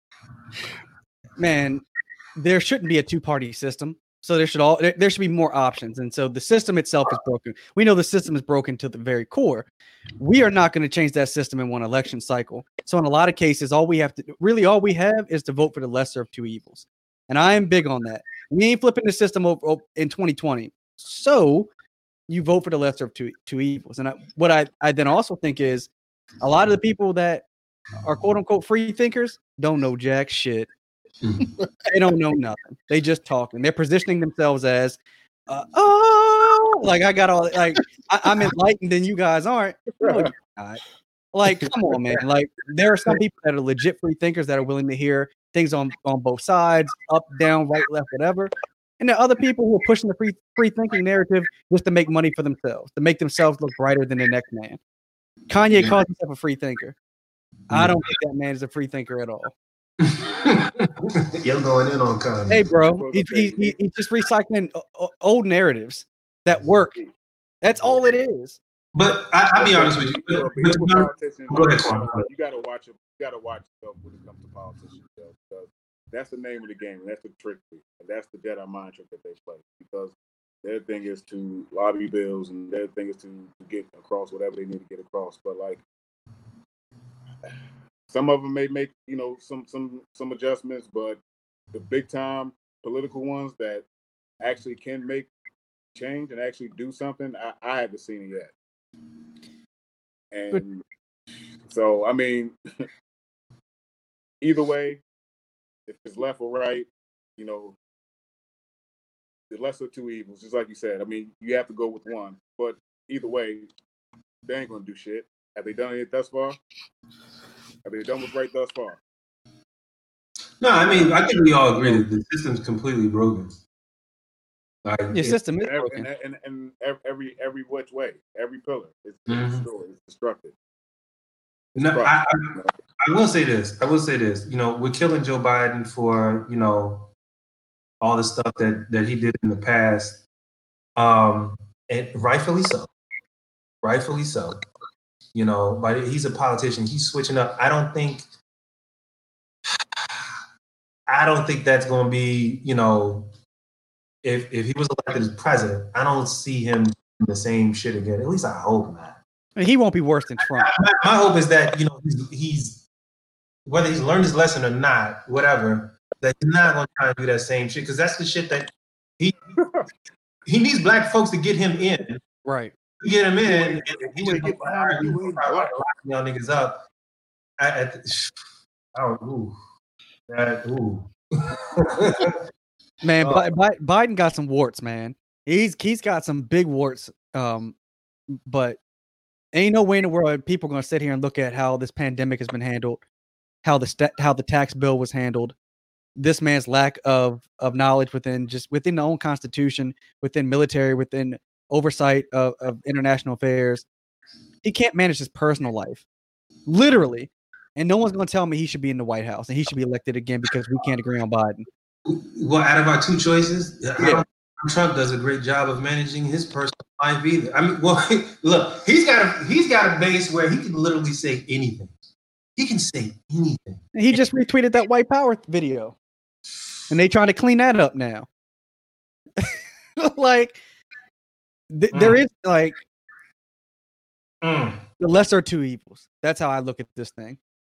man, there shouldn't be a two-party system. So there should all there, there should be more options. And so the system itself is broken. We know the system is broken to the very core. We are not going to change that system in one election cycle. So in a lot of cases, all we have to really all we have is to vote for the lesser of two evils. And I am big on that. We ain't flipping the system over, over in twenty twenty. So you vote for the lesser of two two evils. And I, what I, I then also think is a lot of the people that are quote unquote free thinkers don't know jack shit. They don't know nothing. They just talking. They're positioning themselves as, uh, oh, like I got all like I, I'm enlightened and you guys aren't. No, you're not. Like, come on, man. Like, there are some people that are legit free thinkers that are willing to hear things on on both sides, up, down, right, left, whatever. And there are other people who are pushing the free free thinking narrative just to make money for themselves, to make themselves look brighter than the next man. Kanye calls himself a free thinker. I don't think that man is a free thinker at all. You're going in on Kanye. Hey, bro, he's he, he, he just recycling uh, old narratives that work. That's all it is. But I, I'll be honest with you. But, but, but, go ahead, Quan. You gotta watch it. You gotta watch yourself when it comes to politicians, because that's the name of the game, and that's the trick, and that's the Jedi mind trick that they play. Because their thing is to lobby bills, and their thing is to, to get across whatever they need to get across. But like, some of them may make, you know, some some some adjustments, but the big time political ones that actually can make change and actually do something, I, I haven't seen it yet. And so, I mean, either way, if it's left or right, you know, the lesser of two evils, just like you said. I mean, you have to go with one, but either way, they ain't gonna do shit. Have they done it thus far? Have they done what's right thus far? No, I mean, I think we all agree that the system's completely broken. Like, Your system is every, broken. And, and, and every every which way, every pillar is Mhm. destroyed, it's destructed. No, I, I, I will say this. I will say this. You know, we're killing Joe Biden for, you know, all the stuff that, that he did in the past. Um, and rightfully so. Rightfully so. You know, but he's a politician. He's switching up. I don't think I don't think that's going to be, you know, if if he was elected as president, I don't see him doing the same shit again. At least I hope not. I mean, he won't be worse than Trump. My, my hope is that, you know, he's, he's whether he's learned his lesson or not, whatever, that he's not going to try and do that same shit, because that's the shit that he he needs black folks to get him in. Right. You get him in, and he You just ain't get behind you, ain't black. locking y'all niggas up. At, at the, oh, ooh, that, ooh. Man, Oh. Bi- Bi- Biden got some warts, man. He's he's got some big warts. Um, but ain't no way in the world people are gonna sit here and look at how this pandemic has been handled, how the sta- how the tax bill was handled, this man's lack of of knowledge within just within the own constitution, within military, within oversight of, of international affairs. He can't manage his personal life, literally. And no one's going to tell me he should be in the White House and he should be elected again because we can't agree on Biden. Well, out of our two choices, Yeah. I don't think Trump does a great job of managing his personal life either. I mean, well, look, he's got a he's got a base where he can literally say anything. He can say anything. And he just retweeted that white power video, and they trying to clean that up now. Like, th- mm. there is like mm. the lesser of two evils. That's how I look at this thing.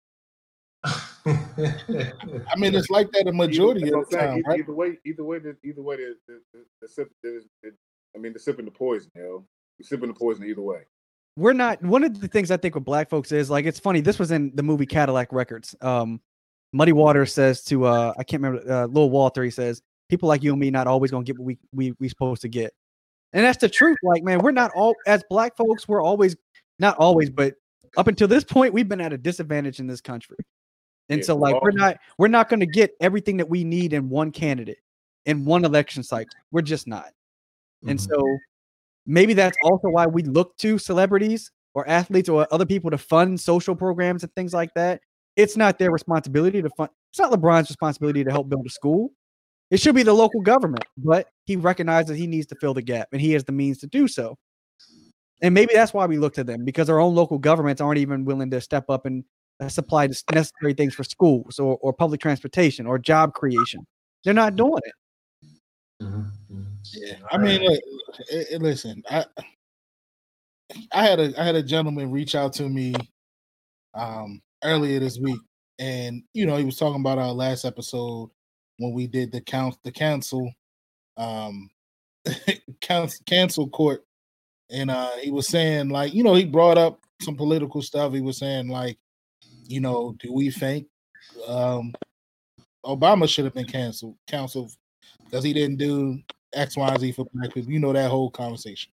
I mean, it's like that a majority either, of the time, either, right? Either way, either way, the, either way, the, the, the, the sip, the, the, I mean, the sipping the poison, you know, you're sipping the poison either way. We're not. One of the things I think with black folks is like, it's funny. This was in the movie Cadillac Records. Um, Muddy Waters says to uh, I can't remember. Uh, Lil Walter, he says, "People like you and me not always gonna get what we we we supposed to get," and that's the truth. Like, man, we're not all as black folks. We're always not always, but up until this point, we've been at a disadvantage in this country. And yeah, so like we're not we're not going to get everything that we need in one candidate in one election cycle. We're just not. Mm-hmm. And so maybe that's also why we look to celebrities or athletes or other people to fund social programs and things like that. It's not their responsibility to fund. It's not LeBron's responsibility to help build a school. It should be the local government, but he recognizes he needs to fill the gap and he has the means to do so. And maybe that's why we look to them, because our own local governments aren't even willing to step up and supply the necessary things for schools or, or public transportation or job creation. They're not doing it. Mm-hmm. Yeah, I mean, look, listen, I I had a I had a gentleman reach out to me um, earlier this week, and you know he was talking about our last episode when we did the count the council um, council cancel court, and uh, he was saying like you know he brought up some political stuff. He was saying like. You know, do we think um, Obama should have been canceled, canceled because he didn't do X, Y, Z for black people? You know, that whole conversation.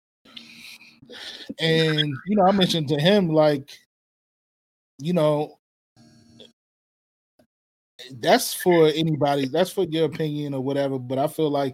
And, you know, I mentioned to him, like, you know, that's for anybody. That's for your opinion or whatever. But I feel like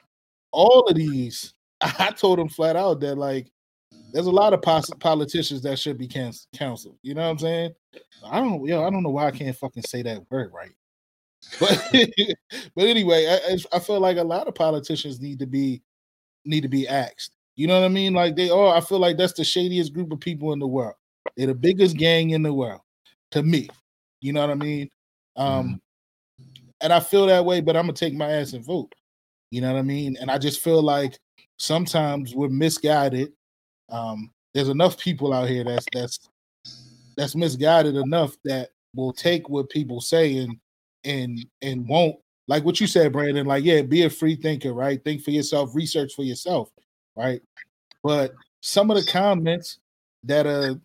all of these, I told him flat out that, like, there's a lot of pos- politicians that should be canc- canceled. You know what I'm saying? I don't, yo, I don't know why I can't fucking say that word right. But, but anyway, I, I feel like a lot of politicians need to be need to be axed. You know what I mean? Like they are. I feel like that's the shadiest group of people in the world. They're the biggest gang in the world, to me. You know what I mean? Um, and I feel that way, but I'm gonna take my ass and vote. You know what I mean? And I just feel like sometimes we're misguided. Um, there's enough people out here that's that's that's misguided enough that will take what people say and and and won't, like what you said, Brandon, like, yeah, be a free thinker, right? Think for yourself, research for yourself, right? But some of the comments that a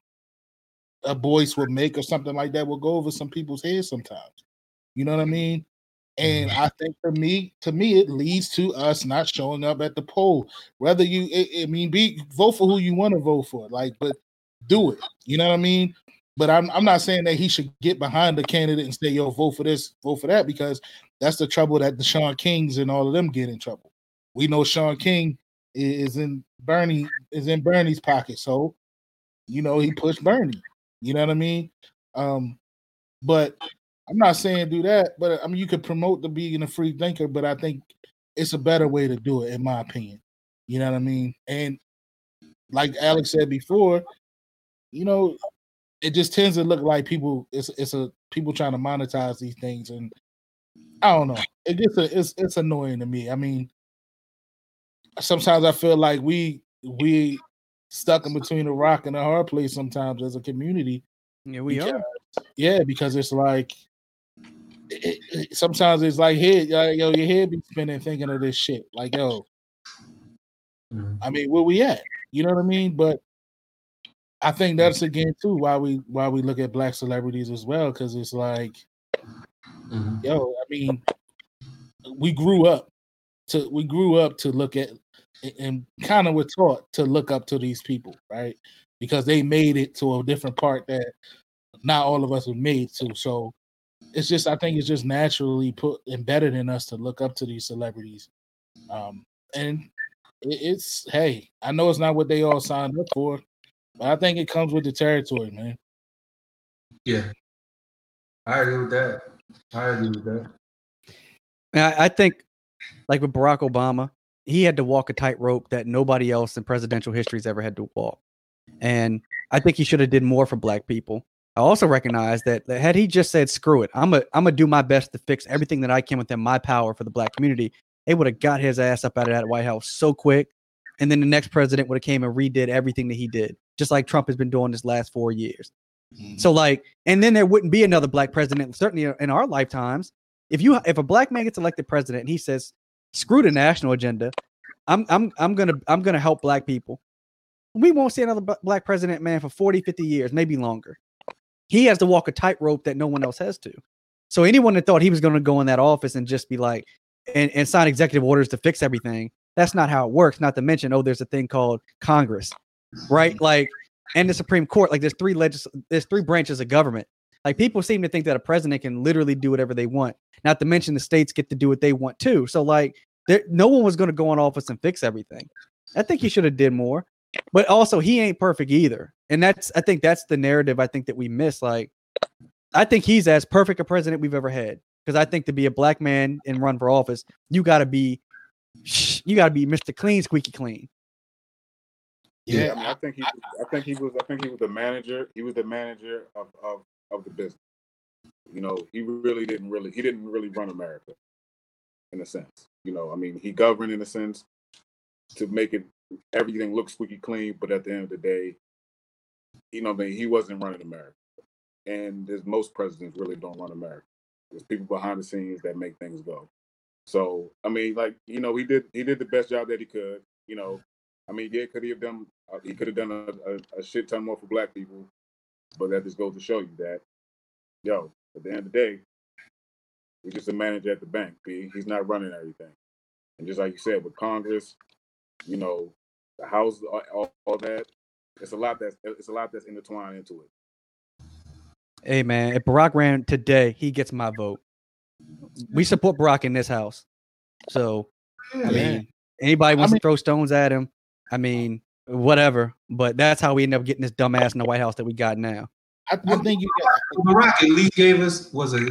a voice would make or something like that will go over some people's heads sometimes. You know what I mean? And I think for me, to me, it leads to us not showing up at the poll. Whether you, I mean, be vote for who you want to vote for, like, but do it. You know what I mean? But I'm I'm not saying that he should get behind the candidate and say, "Yo, vote for this, vote for that," because that's the trouble that the Sean Kings and all of them get in trouble. We know Sean King is in Bernie is in Bernie's pocket, so you know he pushed Bernie. You know what I mean? Um, but I'm not saying do that, but I mean you could promote the being a free thinker, but I think it's a better way to do it, in my opinion. You know what I mean? And like Alex said before, you know, it just tends to look like people it's it's a people trying to monetize these things, and I don't know. It gets a, it's it's annoying to me. I mean, sometimes I feel like we we stuck in between a rock and a hard place sometimes as a community. Yeah, we because, are. Yeah, because it's like it, it, sometimes it's like head, yo, your head be spinning thinking of this shit. Like, yo, mm-hmm. I mean, where we at? You know what I mean? But I think that's again too why we why we look at black celebrities as well, because it's like, mm-hmm. yo, I mean, we grew up to we grew up to look at and kind of were taught to look up to these people, right? Because they made it to a different part that not all of us were made to. So it's just I think it's just naturally put embedded in us to look up to these celebrities. Um, and it, it's hey, I know it's not what they all signed up for, but I think it comes with the territory, man. Yeah, I agree with that. I agree with that. I, I think, like with Barack Obama, he had to walk a tightrope that nobody else in presidential history has ever had to walk. And I think he should have did more for black people. I also recognize that, that had he just said, screw it, I'm a, I'm gonna do my best to fix everything that I can within my power for the black community, they would have got his ass up out of that White House so quick. And then the next president would have came and redid everything that he did, just like Trump has been doing this last four years. Mm-hmm. So like, and then there wouldn't be another black president, certainly in our lifetimes. If you, if a black man gets elected president and he says, screw the national agenda, I'm, I'm, I'm gonna, I'm gonna help black people. We won't see another b- black president, man, for forty, fifty years, maybe longer. He has to walk a tightrope that no one else has to. So anyone that thought he was going to go in that office and just be like, and, and sign executive orders to fix everything, that's not how it works. Not to mention, oh, there's a thing called Congress, right? Like, and the Supreme Court, like there's three legis- there's three branches of government. Like people seem to think that a president can literally do whatever they want. Not to mention the states get to do what they want too. So like, there, no one was going to go in office and fix everything. I think he should have did more. But also, he ain't perfect either. And that's, I think that's the narrative I think that we miss. Like, I think he's as perfect a president we've ever had. Because I think to be a black man and run for office, you got to be, you got to be Mister Clean, squeaky clean. Yeah, yeah I, mean, I think he, I think he was, I think he was the manager. He was the manager of, of, of the business. You know, he really didn't really, he didn't really run America, in a sense. You know, I mean, he governed in a sense to make it, everything looks squeaky clean, but at the end of the day, you know, I mean, he wasn't running America. And there's most presidents really don't run America. There's people behind the scenes that make things go. So, I mean, like, you know, he did he did the best job that he could. You know, I mean, yeah, could he have done? Uh, he could have done a, a, a shit ton more for black people, but that just goes to show you that, yo, at the end of the day, he's just a manager at the bank. B. He's not running everything. And just like you said, with Congress, you know, the House, all, all that, it's a lot that's it's a lot that's intertwined into it. Hey man, if Barack ran today, he gets my vote. We support Barack in this house. So I mean, anybody wants I mean, to throw stones at him, I mean, whatever. But that's how we end up getting this dumbass in the White House that we got now. I, I think you got, Barack at least gave us was a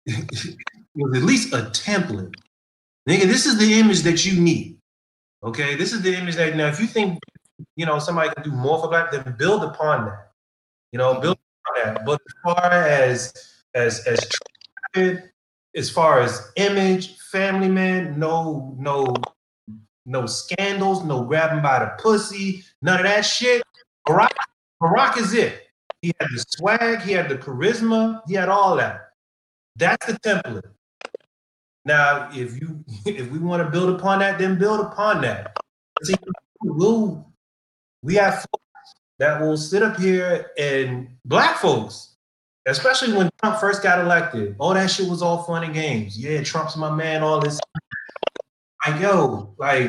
was at least a template. Nigga, this is the image that you need. Okay, this is the image that now if you think you know somebody can do more for black, then build upon that. You know, build upon that. But as far as as as as far as image, family man, no, no, no scandals, no grabbing by the pussy, none of that shit. Barack, Barack is it. He had the swag, he had the charisma, he had all that. That's the template. Now, if you if we want to build upon that, then build upon that. See, we'll, we have folks that will sit up here and black folks, especially when Trump first got elected, all that shit was all fun and games. Yeah, Trump's my man, all this. Like, yo, like,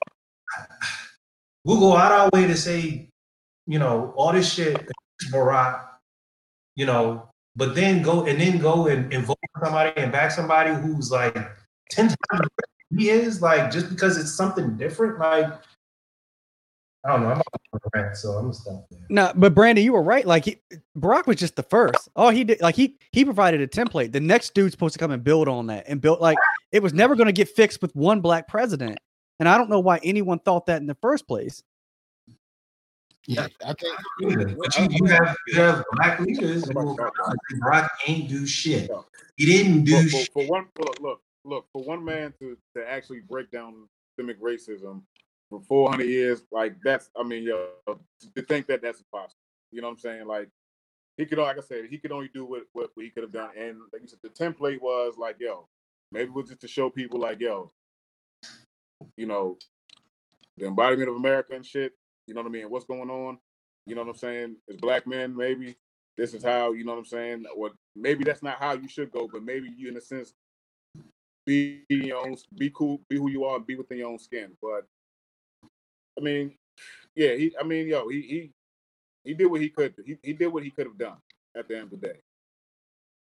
we'll go out our way to say, you know, all this shit, Barack, you know, but then go and then go and, and vote for somebody and back somebody who's like ten times he is, like, just because it's something different. Like, I don't know. I'm on a rant, so I'm gonna stop there. No, but Brandon, you were right. Like, he, Barack was just the first. All he did, like, he he provided a template. The next dude's supposed to come and build on that and build. Like, it was never going to get fixed with one black president. And I don't know why anyone thought that in the first place. Yeah, I think. But you, you have you have black leaders who Barack ain't do shit. He didn't do look, shit. For, for one, look, look, look, for one man to, to actually break down systemic racism for four hundred years, like that's, I mean, yo, to think that that's impossible. You know what I'm saying? Like, he could, like I said, he could only do what, what, what he could have done. And like you said, the template was like, yo, maybe it was just to show people like, yo, you know, the embodiment of America and shit. You know what I mean? What's going on? You know what I'm saying? As black men, maybe this is how, you know what I'm saying? Or maybe that's not how you should go, but maybe you, in a sense, be your own, be cool, be who you are, and be within your own skin. But I mean, yeah, he. I mean, yo, he he he did what he could. He he did what he could have done at the end of the day.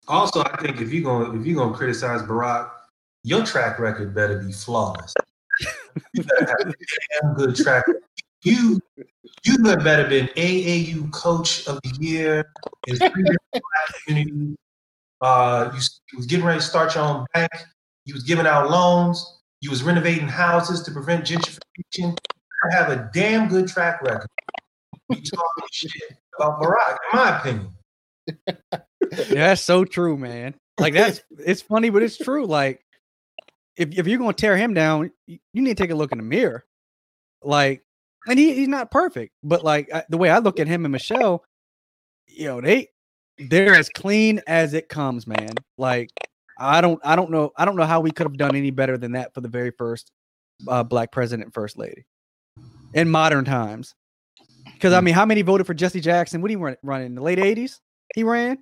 Also, I think if you're going if you're gonna criticize Barack, your track record better be flawless. You better have a damn good track record. You you have better been A A U Coach of the Year in three different black communities. Uh, you, you was getting ready to start your own bank. You was giving out loans. You was renovating houses to prevent gentrification. You have a damn good track record. You talking shit about Barack, in my opinion. Yeah, that's so true, man. Like that's it's funny, but it's true. Like if if you're gonna tear him down, you, you need to take a look in the mirror. Like, and he, he's not perfect, but like I, the way I look at him and Michelle, you know, they they're as clean as it comes, man. Like I don't I don't know I don't know how we could have done any better than that for the very first uh, black president and first lady in modern times. Because I mean, how many voted for Jesse Jackson? What did he run, run in the late eighties? He ran.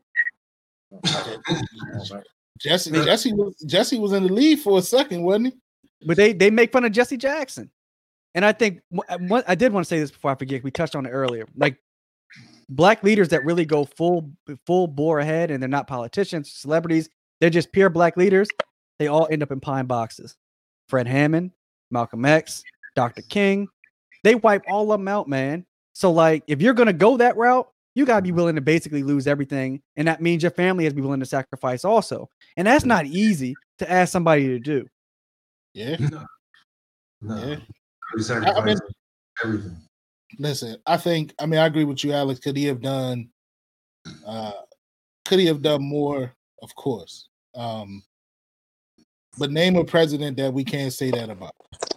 Jesse Jesse was Jesse was in the lead for a second, wasn't he? But they they make fun of Jesse Jackson, and I think what I did want to say this before I forget. We touched on it earlier. Like black leaders that really go full full bore ahead, and they're not politicians, celebrities. They're just pure black leaders. They all end up in pine boxes. Fred Hammond, Malcolm X, Doctor King. They wipe all of them out, man. So like, if you're gonna go that route, you gotta be willing to basically lose everything, and that means your family has to be willing to sacrifice also. And that's not easy to ask somebody to do. Yeah, no, no. Yeah. You sacrifice I mean, everything. Listen, I think I mean I agree with you, Alex. Could he have done? Uh, could he have done more? Of course. Um, but name a president that we can't say that about.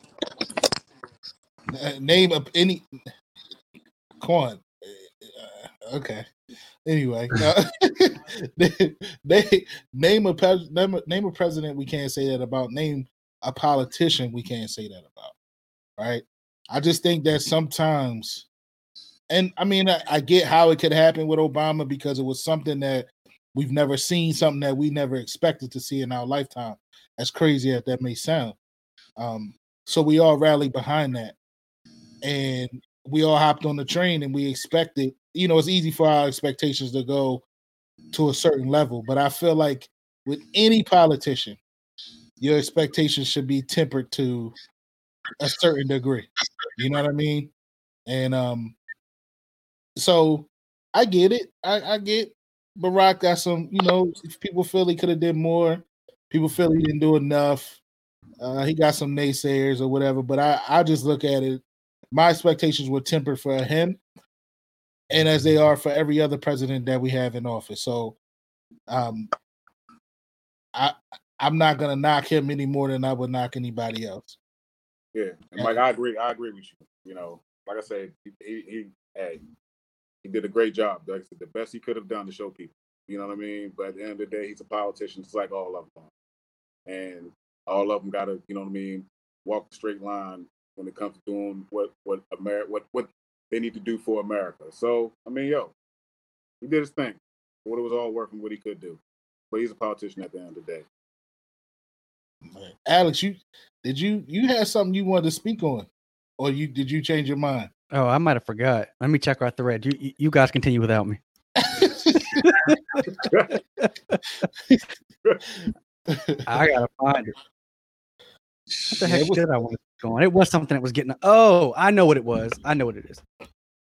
Uh, name up any. Come on. Uh, okay. Anyway, uh, they, they name a name, a name a president we can't say that about. Name a politician we can't say that about. Right? I just think that sometimes, and I mean, I, I get how it could happen with Obama because it was something that we've never seen, something that we never expected to see in our lifetime. As crazy as that may sound, um, so we all rallied behind that, and we all hopped on the train and we expected, you know, it's easy for our expectations to go to a certain level. But I feel like with any politician, your expectations should be tempered to a certain degree. You know what I mean? And um, so I get it. I, I get Barack got some, you know, if people feel he could have did more. People feel he didn't do enough. Uh, he got some naysayers or whatever. But I, I just look at it. My expectations were tempered for him, and as they are for every other president that we have in office. So, um, I I'm not gonna knock him any more than I would knock anybody else. Yeah, and Mike, I agree. I agree with you. You know, like I said, he he, he hey, he did a great job. Like I said, the best he could have done to show people. You know what I mean? But at the end of the day, he's a politician, just like all of them, and all of them got to, you know what I mean, walk the straight line when it comes to doing what what America what what they need to do for America. So I mean, yo, he did his thing. What it was all working, what he could do. But he's a politician at the end of the day. Alex, you did you you had something you wanted to speak on, or you did you change your mind? Oh, I might have forgot. Let me check our thread. You you guys continue without me. I gotta find it. What the heck was, did I want to go on? It was something that was getting. Oh, I know what it was. I know what it is.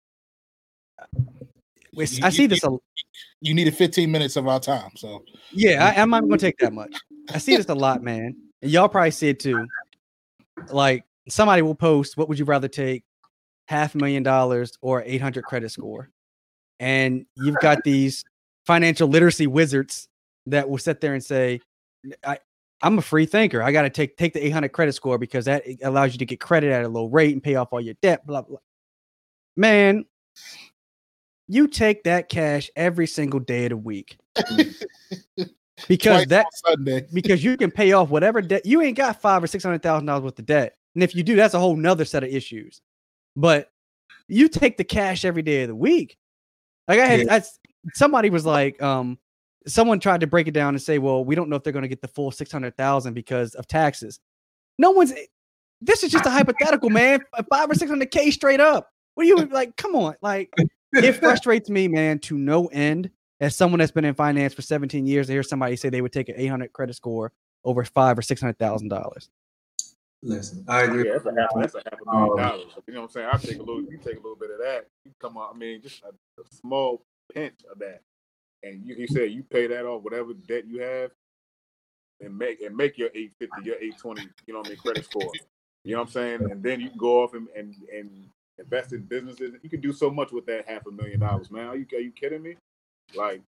Wait, you, I see you, this. A, you needed fifteen minutes of our time, so yeah, I, I'm not going to take that much. I see this a lot, man, and y'all probably see it too. Like somebody will post, "What would you rather take, half a million dollars or eight hundred credit score?" And you've got these financial literacy wizards that will sit there and say, I, I'm a free thinker. I got to take take the eight hundred credit score because that allows you to get credit at a low rate and pay off all your debt, blah, blah. Man, you take that cash every single day of the week. because that because you can pay off whatever debt. You ain't got five or six hundred thousand dollars worth of debt. And if you do, that's a whole nother set of issues. But you take the cash every day of the week. Like I had yeah. I, somebody was like, um, someone tried to break it down and say, well, we don't know if they're going to get the full six hundred thousand because of taxes. No one's, this is just a hypothetical, man. Five or six hundred K straight up. What do you like? Come on. Like, it frustrates me, man, to no end as someone that's been in finance for seventeen years, to hear somebody say they would take an eight hundred credit score over five or six hundred thousand dollars. Listen, I agree. Yeah, that's a half. That's a half a million dollars. You know what I'm saying? I take a little. You take a little bit of that. You come on. I mean, just a, a small pinch of that, and you, you said you pay that off, whatever debt you have, and make and make your eight fifty, your eight twenty. You know what I mean? Credit score. You know what I'm saying? And then you can go off and and, and invest in businesses. You can do so much with that half a million dollars, man. Are you are you kidding me? Like,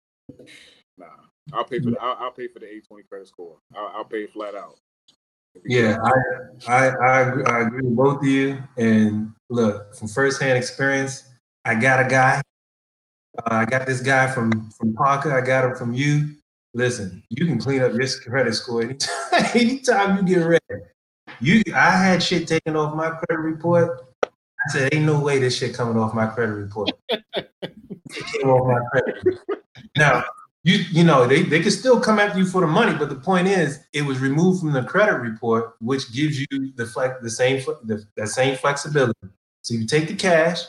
nah. I'll pay for the. I'll, I'll pay for the eight twenty credit score. I'll, I'll pay it flat out. Yeah, I, I I agree, I agree with both of you. And look, from firsthand experience, I got a guy. Uh, I got this guy from from Parker. I got him from you. Listen, you can clean up your credit score anytime, anytime you get ready. You, I had shit taken off my credit report. I said, "Ain't no way this shit coming off my credit report." It came off my credit report. Now. You you know, they, they can still come after you for the money, but the point is, it was removed from the credit report, which gives you the flex, the same the, the same flexibility. So you take the cash,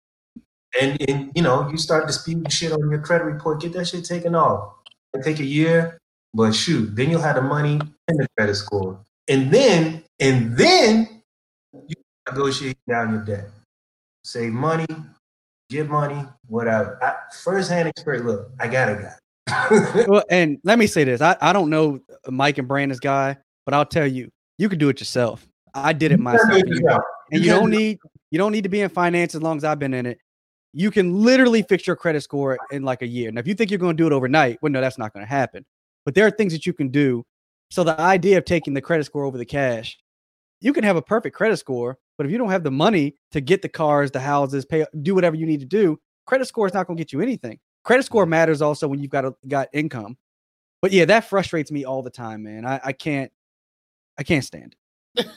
and, and you know, you start disputing shit on your credit report, get that shit taken off. It'll take a year, but shoot, then you'll have the money and the credit score, and then and then you negotiate down your debt, save money, get money, whatever. I, first-hand experience. Look, I got a guy. Well, and let me say this. I, I don't know Mike and Brandon's guy, but I'll tell you, you can do it yourself. I did it myself. And you, and you don't need you don't need to be in finance as long as I've been in it. You can literally fix your credit score in like a year. Now, if you think you're going to do it overnight, well, no, that's not going to happen. But there are things that you can do. So the idea of taking the credit score over the cash, you can have a perfect credit score, but if you don't have the money to get the cars, the houses, pay, do whatever you need to do, credit score is not going to get you anything. Credit score matters also when you've got a, got income, but yeah, that frustrates me all the time, man. I, I can't, I can't stand it.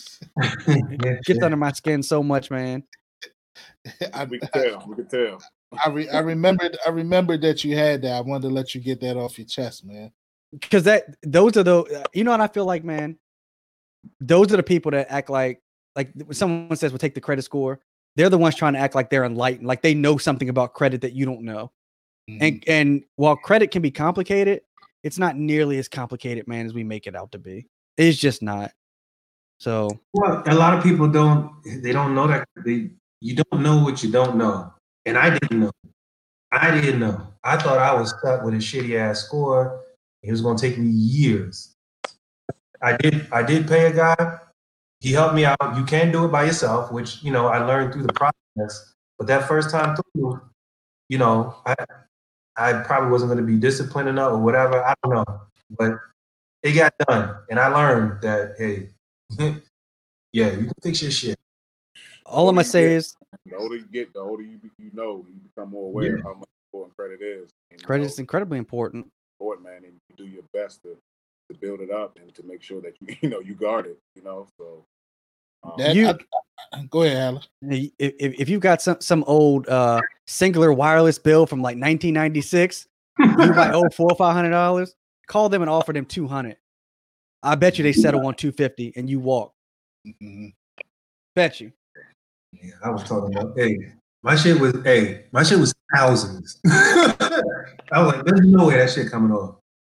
It gets under my skin so much, man. I, we can tell. We can tell. I re, I remembered. I remembered that you had that. I wanted to let you get that off your chest, man. Because that those are the you know what I feel like, man. Those are the people that act like like when someone says, "We'll take the credit score." They're the ones trying to act like they're enlightened, like they know something about credit that you don't know. Mm-hmm. And and while credit can be complicated, it's not nearly as complicated, man, as we make it out to be. It's just not. So well, a lot of people don't they don't know that they you don't know what you don't know. And I didn't know. I didn't know. I thought I was stuck with a shitty ass score. It was gonna take me years. I did I did pay a guy. He helped me out. You can do it by yourself, which you know I learned through the process. But that first time through, you know, I I probably wasn't going to be disciplined enough or whatever. I don't know. But it got done. And I learned that, hey, yeah, you can fix your shit. All I'm going to say get, is the older you get, the older you, you know, you become more aware yeah. of how much important credit is. And, credit know, is incredibly important. Important, man. And you do your best to, to build it up and to make sure that you, you know, you guard it, you know. So, um, that, you, I, I, go ahead, Alan. If, if you've got some, some old uh, singular wireless bill from like nineteen ninety-six, you might owe four or five hundred dollars. Call them and offer them two hundred. I bet you they settle on two fifty, and you walk. Mm-hmm. Bet you. Yeah, I was talking about. Hey, my shit was. Hey, my shit was thousands. I was like, there's no way that shit coming off.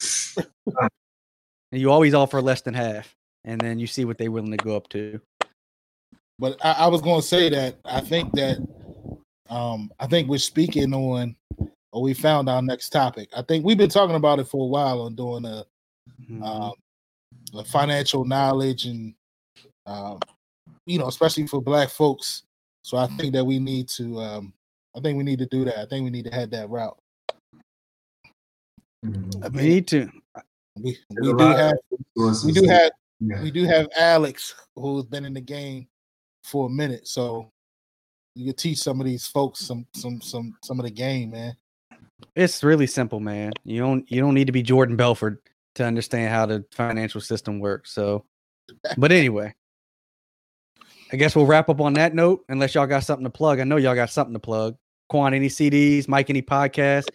And you always offer less than half, and then you see what they're willing to go up to. But I, I was going to say that I think that um, I think we're speaking on, or we found our next topic. I think we've been talking about it for a while on doing a, mm-hmm. um, a financial knowledge and, um, you know, especially for Black folks. So I think that we need to, um, I think we need to do that. I think we need to head that route. Mm-hmm. I mean, we need to. We, we do have, we do have, yeah. we do have Alex, who's been in the game for a minute, so you can teach some of these folks some some some some of the game, man. It's really simple, man. You don't you don't need to be Jordan Belfort to understand how the financial system works. So, but anyway, I guess we'll wrap up on that note. Unless y'all got something to plug, I know y'all got something to plug. Quan, any C Ds? Mike, any podcast?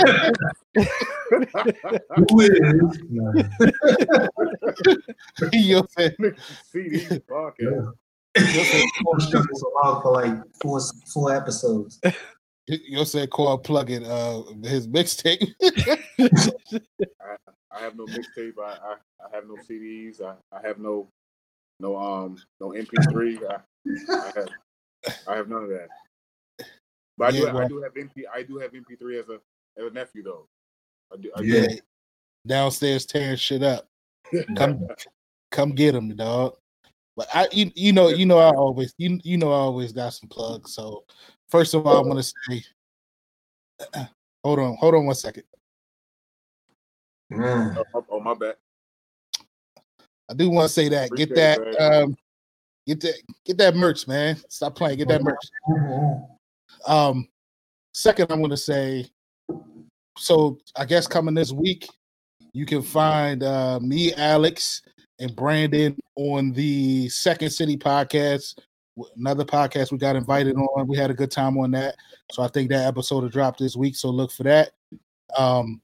Yo, C Ds podcast. For like four four episodes. You'll say call plugging uh his mixtape. I, I have no mixtape. I, I, I have no C Ds. I, I have no no um no M P three. I, I have I have none of that. But I do Yeah, well- I do have M P I do have M P three as a as a nephew though. I do, I Yeah, do. downstairs tearing shit up. Come, come get him, dog. But I, you, you know, you know, I always, you, you know, I always got some plugs. So first of all, I'm gonna say, hold on, hold on one second. Man. Oh, my- oh my bad. I do want to say that. Get Appreciate that, it, man. um, get that, get that merch, man. Stop playing. Get that merch. Um, second, I'm gonna say, so I guess coming this week, you can find uh, me, Alex, and Brandon on the Second City podcast, another podcast we got invited on. We had a good time on that, so I think that episode will drop this week. So look for that. Um,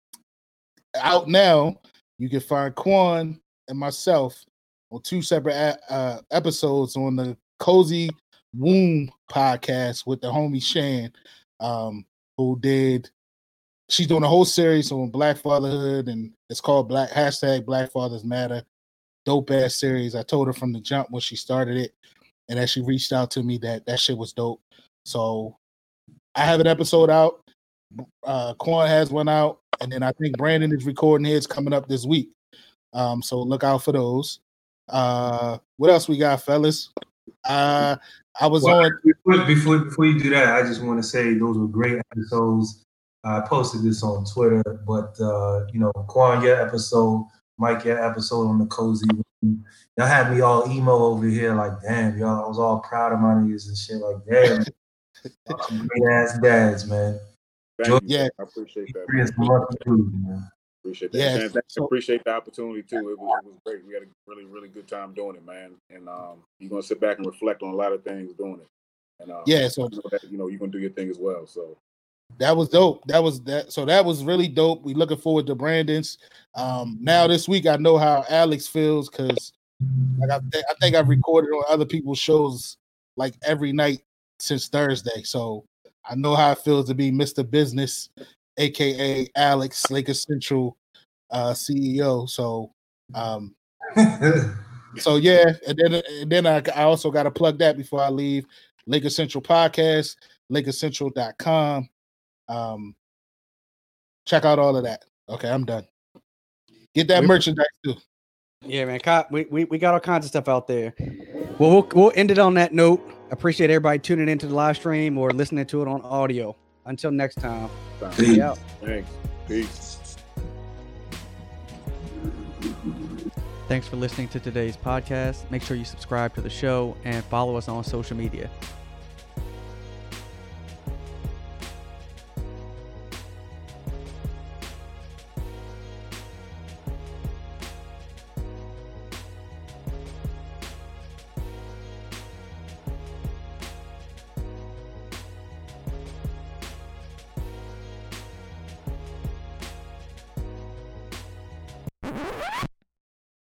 out now, you can find Quan and myself on two separate uh, episodes on the Cozy Womb podcast with the homie Shan, um, who did. She's doing a whole series on Black fatherhood, and it's called Black hashtag Black Fathers Matter. Dope ass series. I told her from the jump when she started it, and as she reached out to me, that that shit was dope. So I have an episode out. Uh, Quan has one out, and then I think Brandon is recording his coming up this week. Um, so look out for those. Uh, what else we got, fellas? Uh, I was Well, on. before, before before you do that, I just want to say those were great episodes. I posted this on Twitter, but uh, you know, Quan, your episode, Mike, your episode on the Cozy Room, y'all had me all emo over here, like, damn, y'all, I was all proud of my niggas and shit, like, damn, y'all some great ass dads, man. Thank Joy- you. Yeah. I appreciate that. Bring Man. some lucky food, man. Appreciate that. Yeah, And thank- so- appreciate the opportunity too. It was it was great. We had a really really good time doing it, man. And um, you're gonna sit back and reflect on a lot of things doing it. And um, Yeah, so you know, that, you know you're gonna do your thing as well. So that was dope. That was that. So that was really dope. We looking forward to Brandon's. Um, now this week, I know how Alex feels because, like, I, th- I think I've recorded on other people's shows like every night since Thursday. So I know how it feels to be Mister Business, aka Alex, Lakers Central uh, C E O. So, um, so yeah, and then and then I, I also got to plug that before I leave. Lakers Central podcast, lakers central dot com. Um, check out all of that. Okay, I'm done. Get that We- merchandise too. Yeah, man. co- We, we, we got all kinds of stuff out there. Well, we'll we'll end it on that note. Appreciate everybody tuning into the live stream or listening to it on audio. Until next time. Peace. We out. thanks. Peace. Thanks for listening to today's podcast. Make sure you subscribe to the show and follow us on social media.